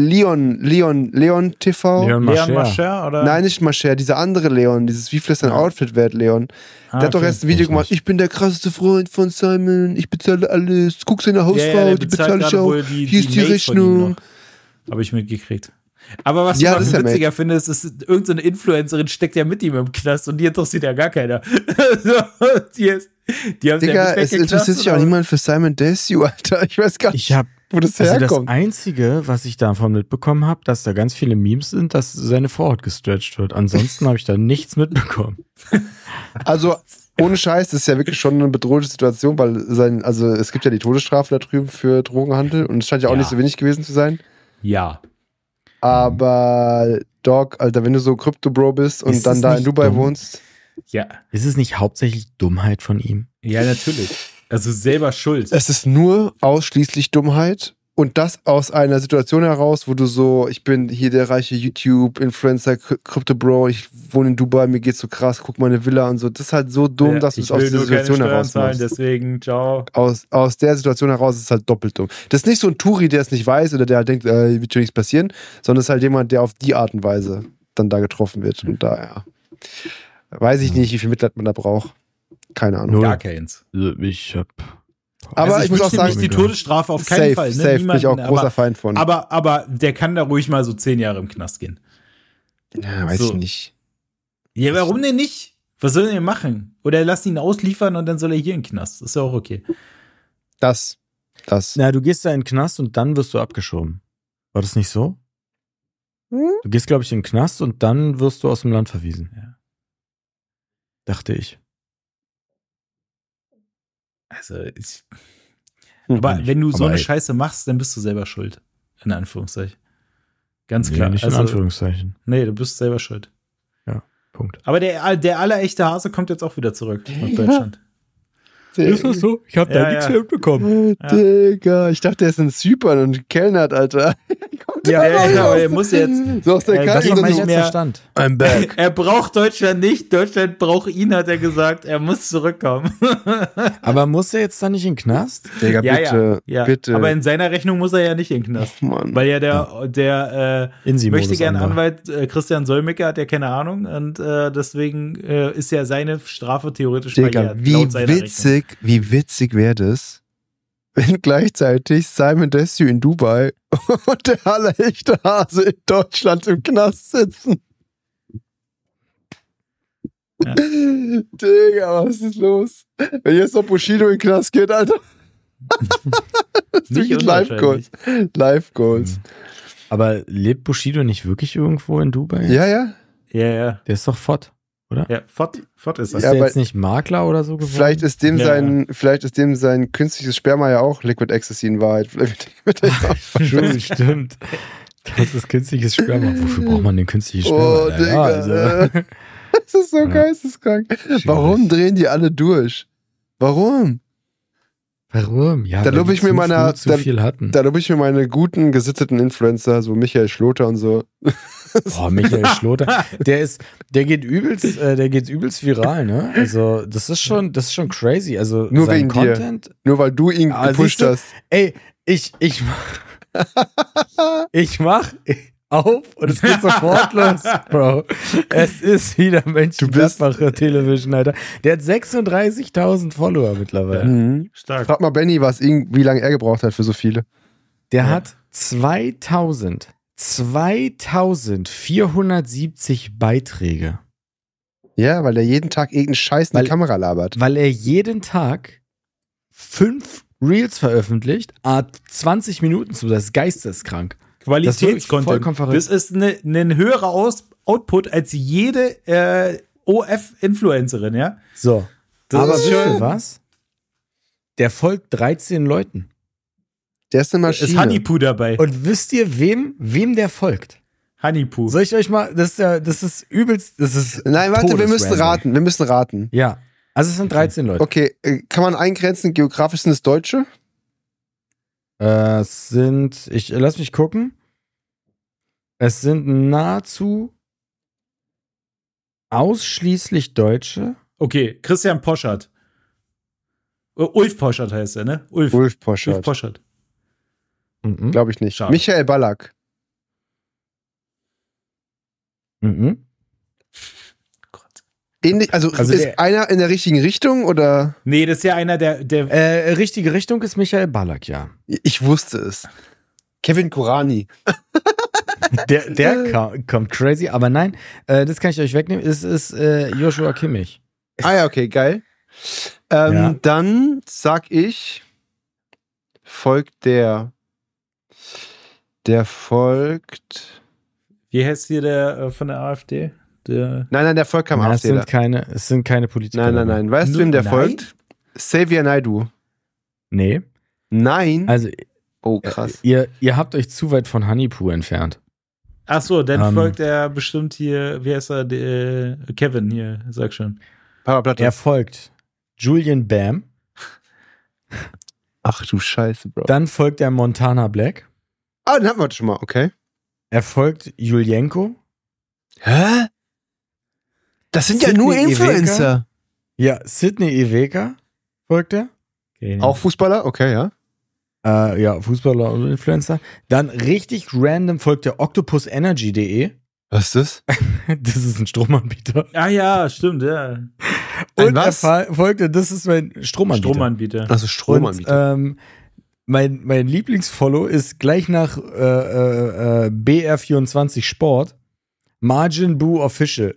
Leon TV? Leon Leon Mascher. Mascher oder? Nein, nicht Mascher, dieser andere Leon, dieses wie viel ist dein Ja. Outfit wert, Leon? Der hat doch okay. erst ein Video Weiß gemacht, nicht. ich bin der krasseste Freund von Simon, ich bezahle alles, guck seine Hausfrau, der die bezahlt bezahle ich gerade auch, wohl hier ist die Maid von ihm Rechnung. noch. Habe ich mitgekriegt. Aber was Ja, ich das noch ist ja witziger finde, ist irgendeine Influencerin steckt ja mit ihm im Knast und die interessiert ja gar keiner. So, die haben sie ja Digga, mit es weggeknastet, interessiert sich auch aber- niemand für Simon Desue, Alter. Ich weiß gar nicht, Ich habe wo das also das herkommt. Einzige, was ich davon mitbekommen habe, dass da ganz viele Memes sind, dass seine Vorhaut gestretcht wird. Ansonsten habe ich da nichts mitbekommen. Also, ohne Scheiß, das ist ja wirklich schon eine bedrohliche Situation, weil also es gibt ja die Todesstrafe da drüben für Drogenhandel und es scheint ja auch Ja. nicht so wenig gewesen zu sein. Ja. Aber, Dog, Alter, wenn du so Crypto-Bro bist und Ist dann es da in nicht Dubai dumm? wohnst, Ja. Ist es nicht hauptsächlich Dummheit von ihm? Ja, natürlich. Also selber schuld. es ist nur ausschließlich Dummheit. Und das aus einer Situation heraus, wo du so, ich bin hier der reiche YouTube-Influencer, Crypto-Bro, ich wohne in Dubai, mir geht's so krass, guck meine Villa und so. Das ist halt so dumm, Ja, dass du ich es aus will dieser nur keine Situation Steuern heraus zahlen, machst. deswegen, ciao. Aus der Situation heraus ist es halt doppelt dumm. Das ist nicht so ein Touri, der es nicht weiß oder der halt denkt, wird schon nichts passieren, sondern es ist halt jemand, der auf die Art und Weise dann da getroffen wird. Und da, ja. Weiß ich nicht, wie viel Mitleid man da braucht. Keine Ahnung. Null. Gar keins. Also ich habe Aber Also ich muss auch wünsche sagen, nicht die Todesstrafe auf keinen safe, Fall. Ne? safe, bin ich auch großer aber, Feind von. aber der kann da ruhig mal so 10 Jahre im Knast gehen. ja, weiß so. ich nicht. Ja, warum denn nicht? Was soll er denn machen? Oder lass ihn ausliefern und dann soll er hier in den Knast. Ist ja auch okay. Das. Na, du gehst da in den Knast und dann wirst du abgeschoben. War das nicht so? Du gehst, glaube ich, in den Knast und dann wirst du aus dem Land verwiesen. Ja. Dachte ich. Also, aber wenn du so Aber eine ey. Scheiße machst, dann bist du selber schuld. In Anführungszeichen. Ganz Nee, klar. nicht also, in Anführungszeichen. Nee, du bist selber schuld. Punkt. Aber der allerechte Hase kommt jetzt auch wieder zurück nach Ja. Deutschland. so? Ich habe Ja, ja. mitbekommen. Ja. Digga, ich dachte, er ist in Zypern und kellnert, Alter. Kommt Ja, der ja, raus? aber er muss jetzt. So aus der das Kalten ist und mein so, letzter mehr- Stand. I'm back. Er braucht Deutschland nicht. Deutschland braucht ihn, hat er gesagt. Er muss zurückkommen. Aber muss er jetzt da nicht in den Knast? Digga, bitte, ja. bitte. Aber in seiner Rechnung muss er ja nicht in den Knast. Mann. Weil ja der Insi-Modus möchte gern Anwalt. Anwalt Christian Solmecke hat ja keine Ahnung und deswegen ist ja seine Strafe theoretisch Digga, verjährt, laut seiner wie witzig wäre das, wenn gleichzeitig Simon Desue in Dubai und der allerechte Hase in Deutschland im Knast sitzen. Ja. Digga, was ist los? Wenn jetzt noch Bushido in den Knast geht, Alter. Das ist Nicht wirklich Live-Goals. Live-Goals. Aber lebt Bushido nicht wirklich irgendwo in Dubai? Ja, ja. Ja, ja. Der ist doch fort, oder? Ja, Fott ist das. Ist Ja, der aber jetzt nicht Makler oder so geworden? Vielleicht ist dem Ja. sein künstliches Sperma ja auch Liquid Ecstasy in Wahrheit. Vielleicht wird er ja auch True, stimmt. Das ist künstliches Sperma. Wofür braucht man denn künstliches Sperma? Oh, Ja, Digga. also. Das ist so Ja. geisteskrank. Warum drehen die alle durch? Warum? Warum? Ja, Da weil lobe die ich mir zu meiner- früh zu viel hatten. Da lobe ich mir meine guten, gesitteten Influencer, so Michael Schloter und so. Oh, Michael Schloter. Der geht übelst viral, ne? Also, das ist schon crazy. Also, Nur sein wegen dir. Content. Nur weil du ihn Ah, gepusht siehst du? hast. Ey, ich mach auf und es geht sofort los, Bro. Es ist wieder Mönchengladbacher Television, Alter. Der hat 36.000 Follower mittlerweile. Mhm. Stark. Frag mal Benny, wie lange er gebraucht hat für so viele. Der Ja. hat 2470 Beiträge, Ja, weil er jeden Tag irgendeinen Scheiß in Weil- die Kamera labert. weil er jeden Tag 5 Reels veröffentlicht, 20 Minuten zu, das ist geisteskrank. Das ist wirklich vollkommen Qualitätscontent. verrückt. Das ist ein höherer Output als jede OF-Influencerin, ja? So, Das aber ist wisst ihr schon- was? Der folgt 13 Leuten. Der ist eine Ist Maschine. Honeypoo dabei. Und wisst ihr, wem der folgt? Honeypoo. Soll ich euch mal, das ist übelst, das ist Nein, warte, wir müssen todesrandom. raten. Ja, also es sind 13 Leute. Okay, kann man eingrenzen, geografisch sind es Deutsche? Es sind, lass mich gucken. Es sind nahezu ausschließlich Deutsche. Okay, Christian Poschardt. Ulf Poschardt heißt er, ne? Ulf Ulf Poschardt. Poschardt. Mhm. Glaube ich nicht. Schade. Michael Ballack. Mhm. Gott. Ähnlich, also Also ist der- einer in der richtigen Richtung oder? Nee, das ist ja einer der Richtige Richtung ist Michael Ballack, ja. Ich wusste es. Kevin Kurani. Der kommt crazy, aber nein, das kann ich euch wegnehmen. Es ist Joshua Kimmich. Ah ja, okay, geil. Ja. Dann sag ich, folgt der folgt. wie heißt hier der von der AfD? Nein, der folgt keinem Nein, es AfDler. sind keine Politiker. Nein. Weißt du, wem der Nein? folgt? Xavier Naidoo. Nee. Nein. Also, Oh, krass. ihr habt euch zu weit von Honeypoo entfernt. Ach so, dann Ähm. folgt er bestimmt hier, wie heißt er, Kevin hier, sag schon. Papa Platte. Er folgt Julian Bam, Ach du Scheiße, Bro. dann folgt er Montana Black, Ah, den hatten wir heute schon mal, okay. er folgt Julienko, Hä? Das sind ja Sidney nur Iweka? Influencer. ja, Sidney Iweka folgt er, Okay. Auch Fußballer? Okay, ja. ja, Fußballer und Influencer. Dann richtig random folgt der octopusenergy.de. Was ist das? Das ist ein Stromanbieter. Ah ja, stimmt, ja. Und was? er folgte, das ist mein Stromanbieter. Stromanbieter. Also Stromanbieter. Und mein Lieblingsfollow ist gleich nach BR24 Sport Margin Boo Official.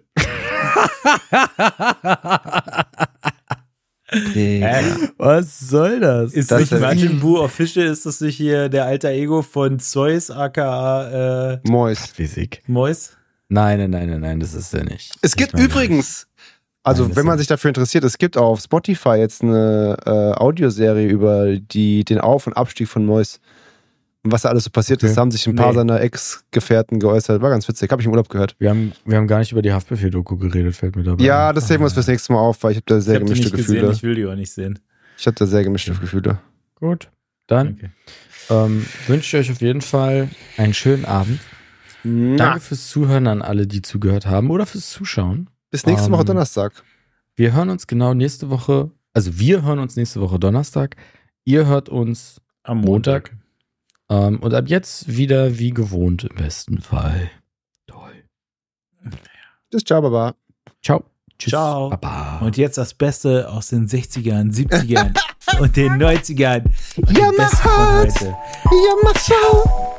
Was soll das? Ist Das nicht ist- Martin Boo Official, ist das nicht hier der alter Ego von Zeus, aka Mois. Physik. Mois? Nein, das ist er nicht. Es gibt Ich meine, übrigens, also Nein, das wenn man ist- sich dafür interessiert, es gibt auf Spotify jetzt eine Audioserie über den Auf- und Abstieg von Mois. Und was da alles so passiert ist, Okay. da haben sich ein paar Nee. seiner Ex-Gefährten geäußert. War ganz witzig, habe ich im Urlaub gehört. Wir haben gar nicht über die Haftbefehl-Doku geredet, fällt mir dabei. Ja, ein. das sehen wir uns fürs nächste Mal auf, weil ich habe da Ich sehr hab die gemischte nicht gesehen, Gefühle. ich will die auch nicht sehen. Ich habe da sehr gemischte Gefühle. Gut, dann Okay. wünsche ich euch auf jeden Fall einen schönen Abend. Danke fürs Zuhören an alle, die zugehört haben oder fürs Zuschauen. Bis nächste Woche Ähm, Donnerstag. Wir hören uns genau nächste Woche, also wir hören uns nächste Woche Donnerstag. Ihr hört uns Am Montag. Und ab jetzt wieder wie gewohnt im besten Fall. Toll. Bis ciao, Baba. Ciao. Tschüss. Ciao. Baba. Und jetzt das Beste aus den 60ern, 70ern und den 90ern. Und Ja, die mach Besten von halt. heute. Ja, mach ciao.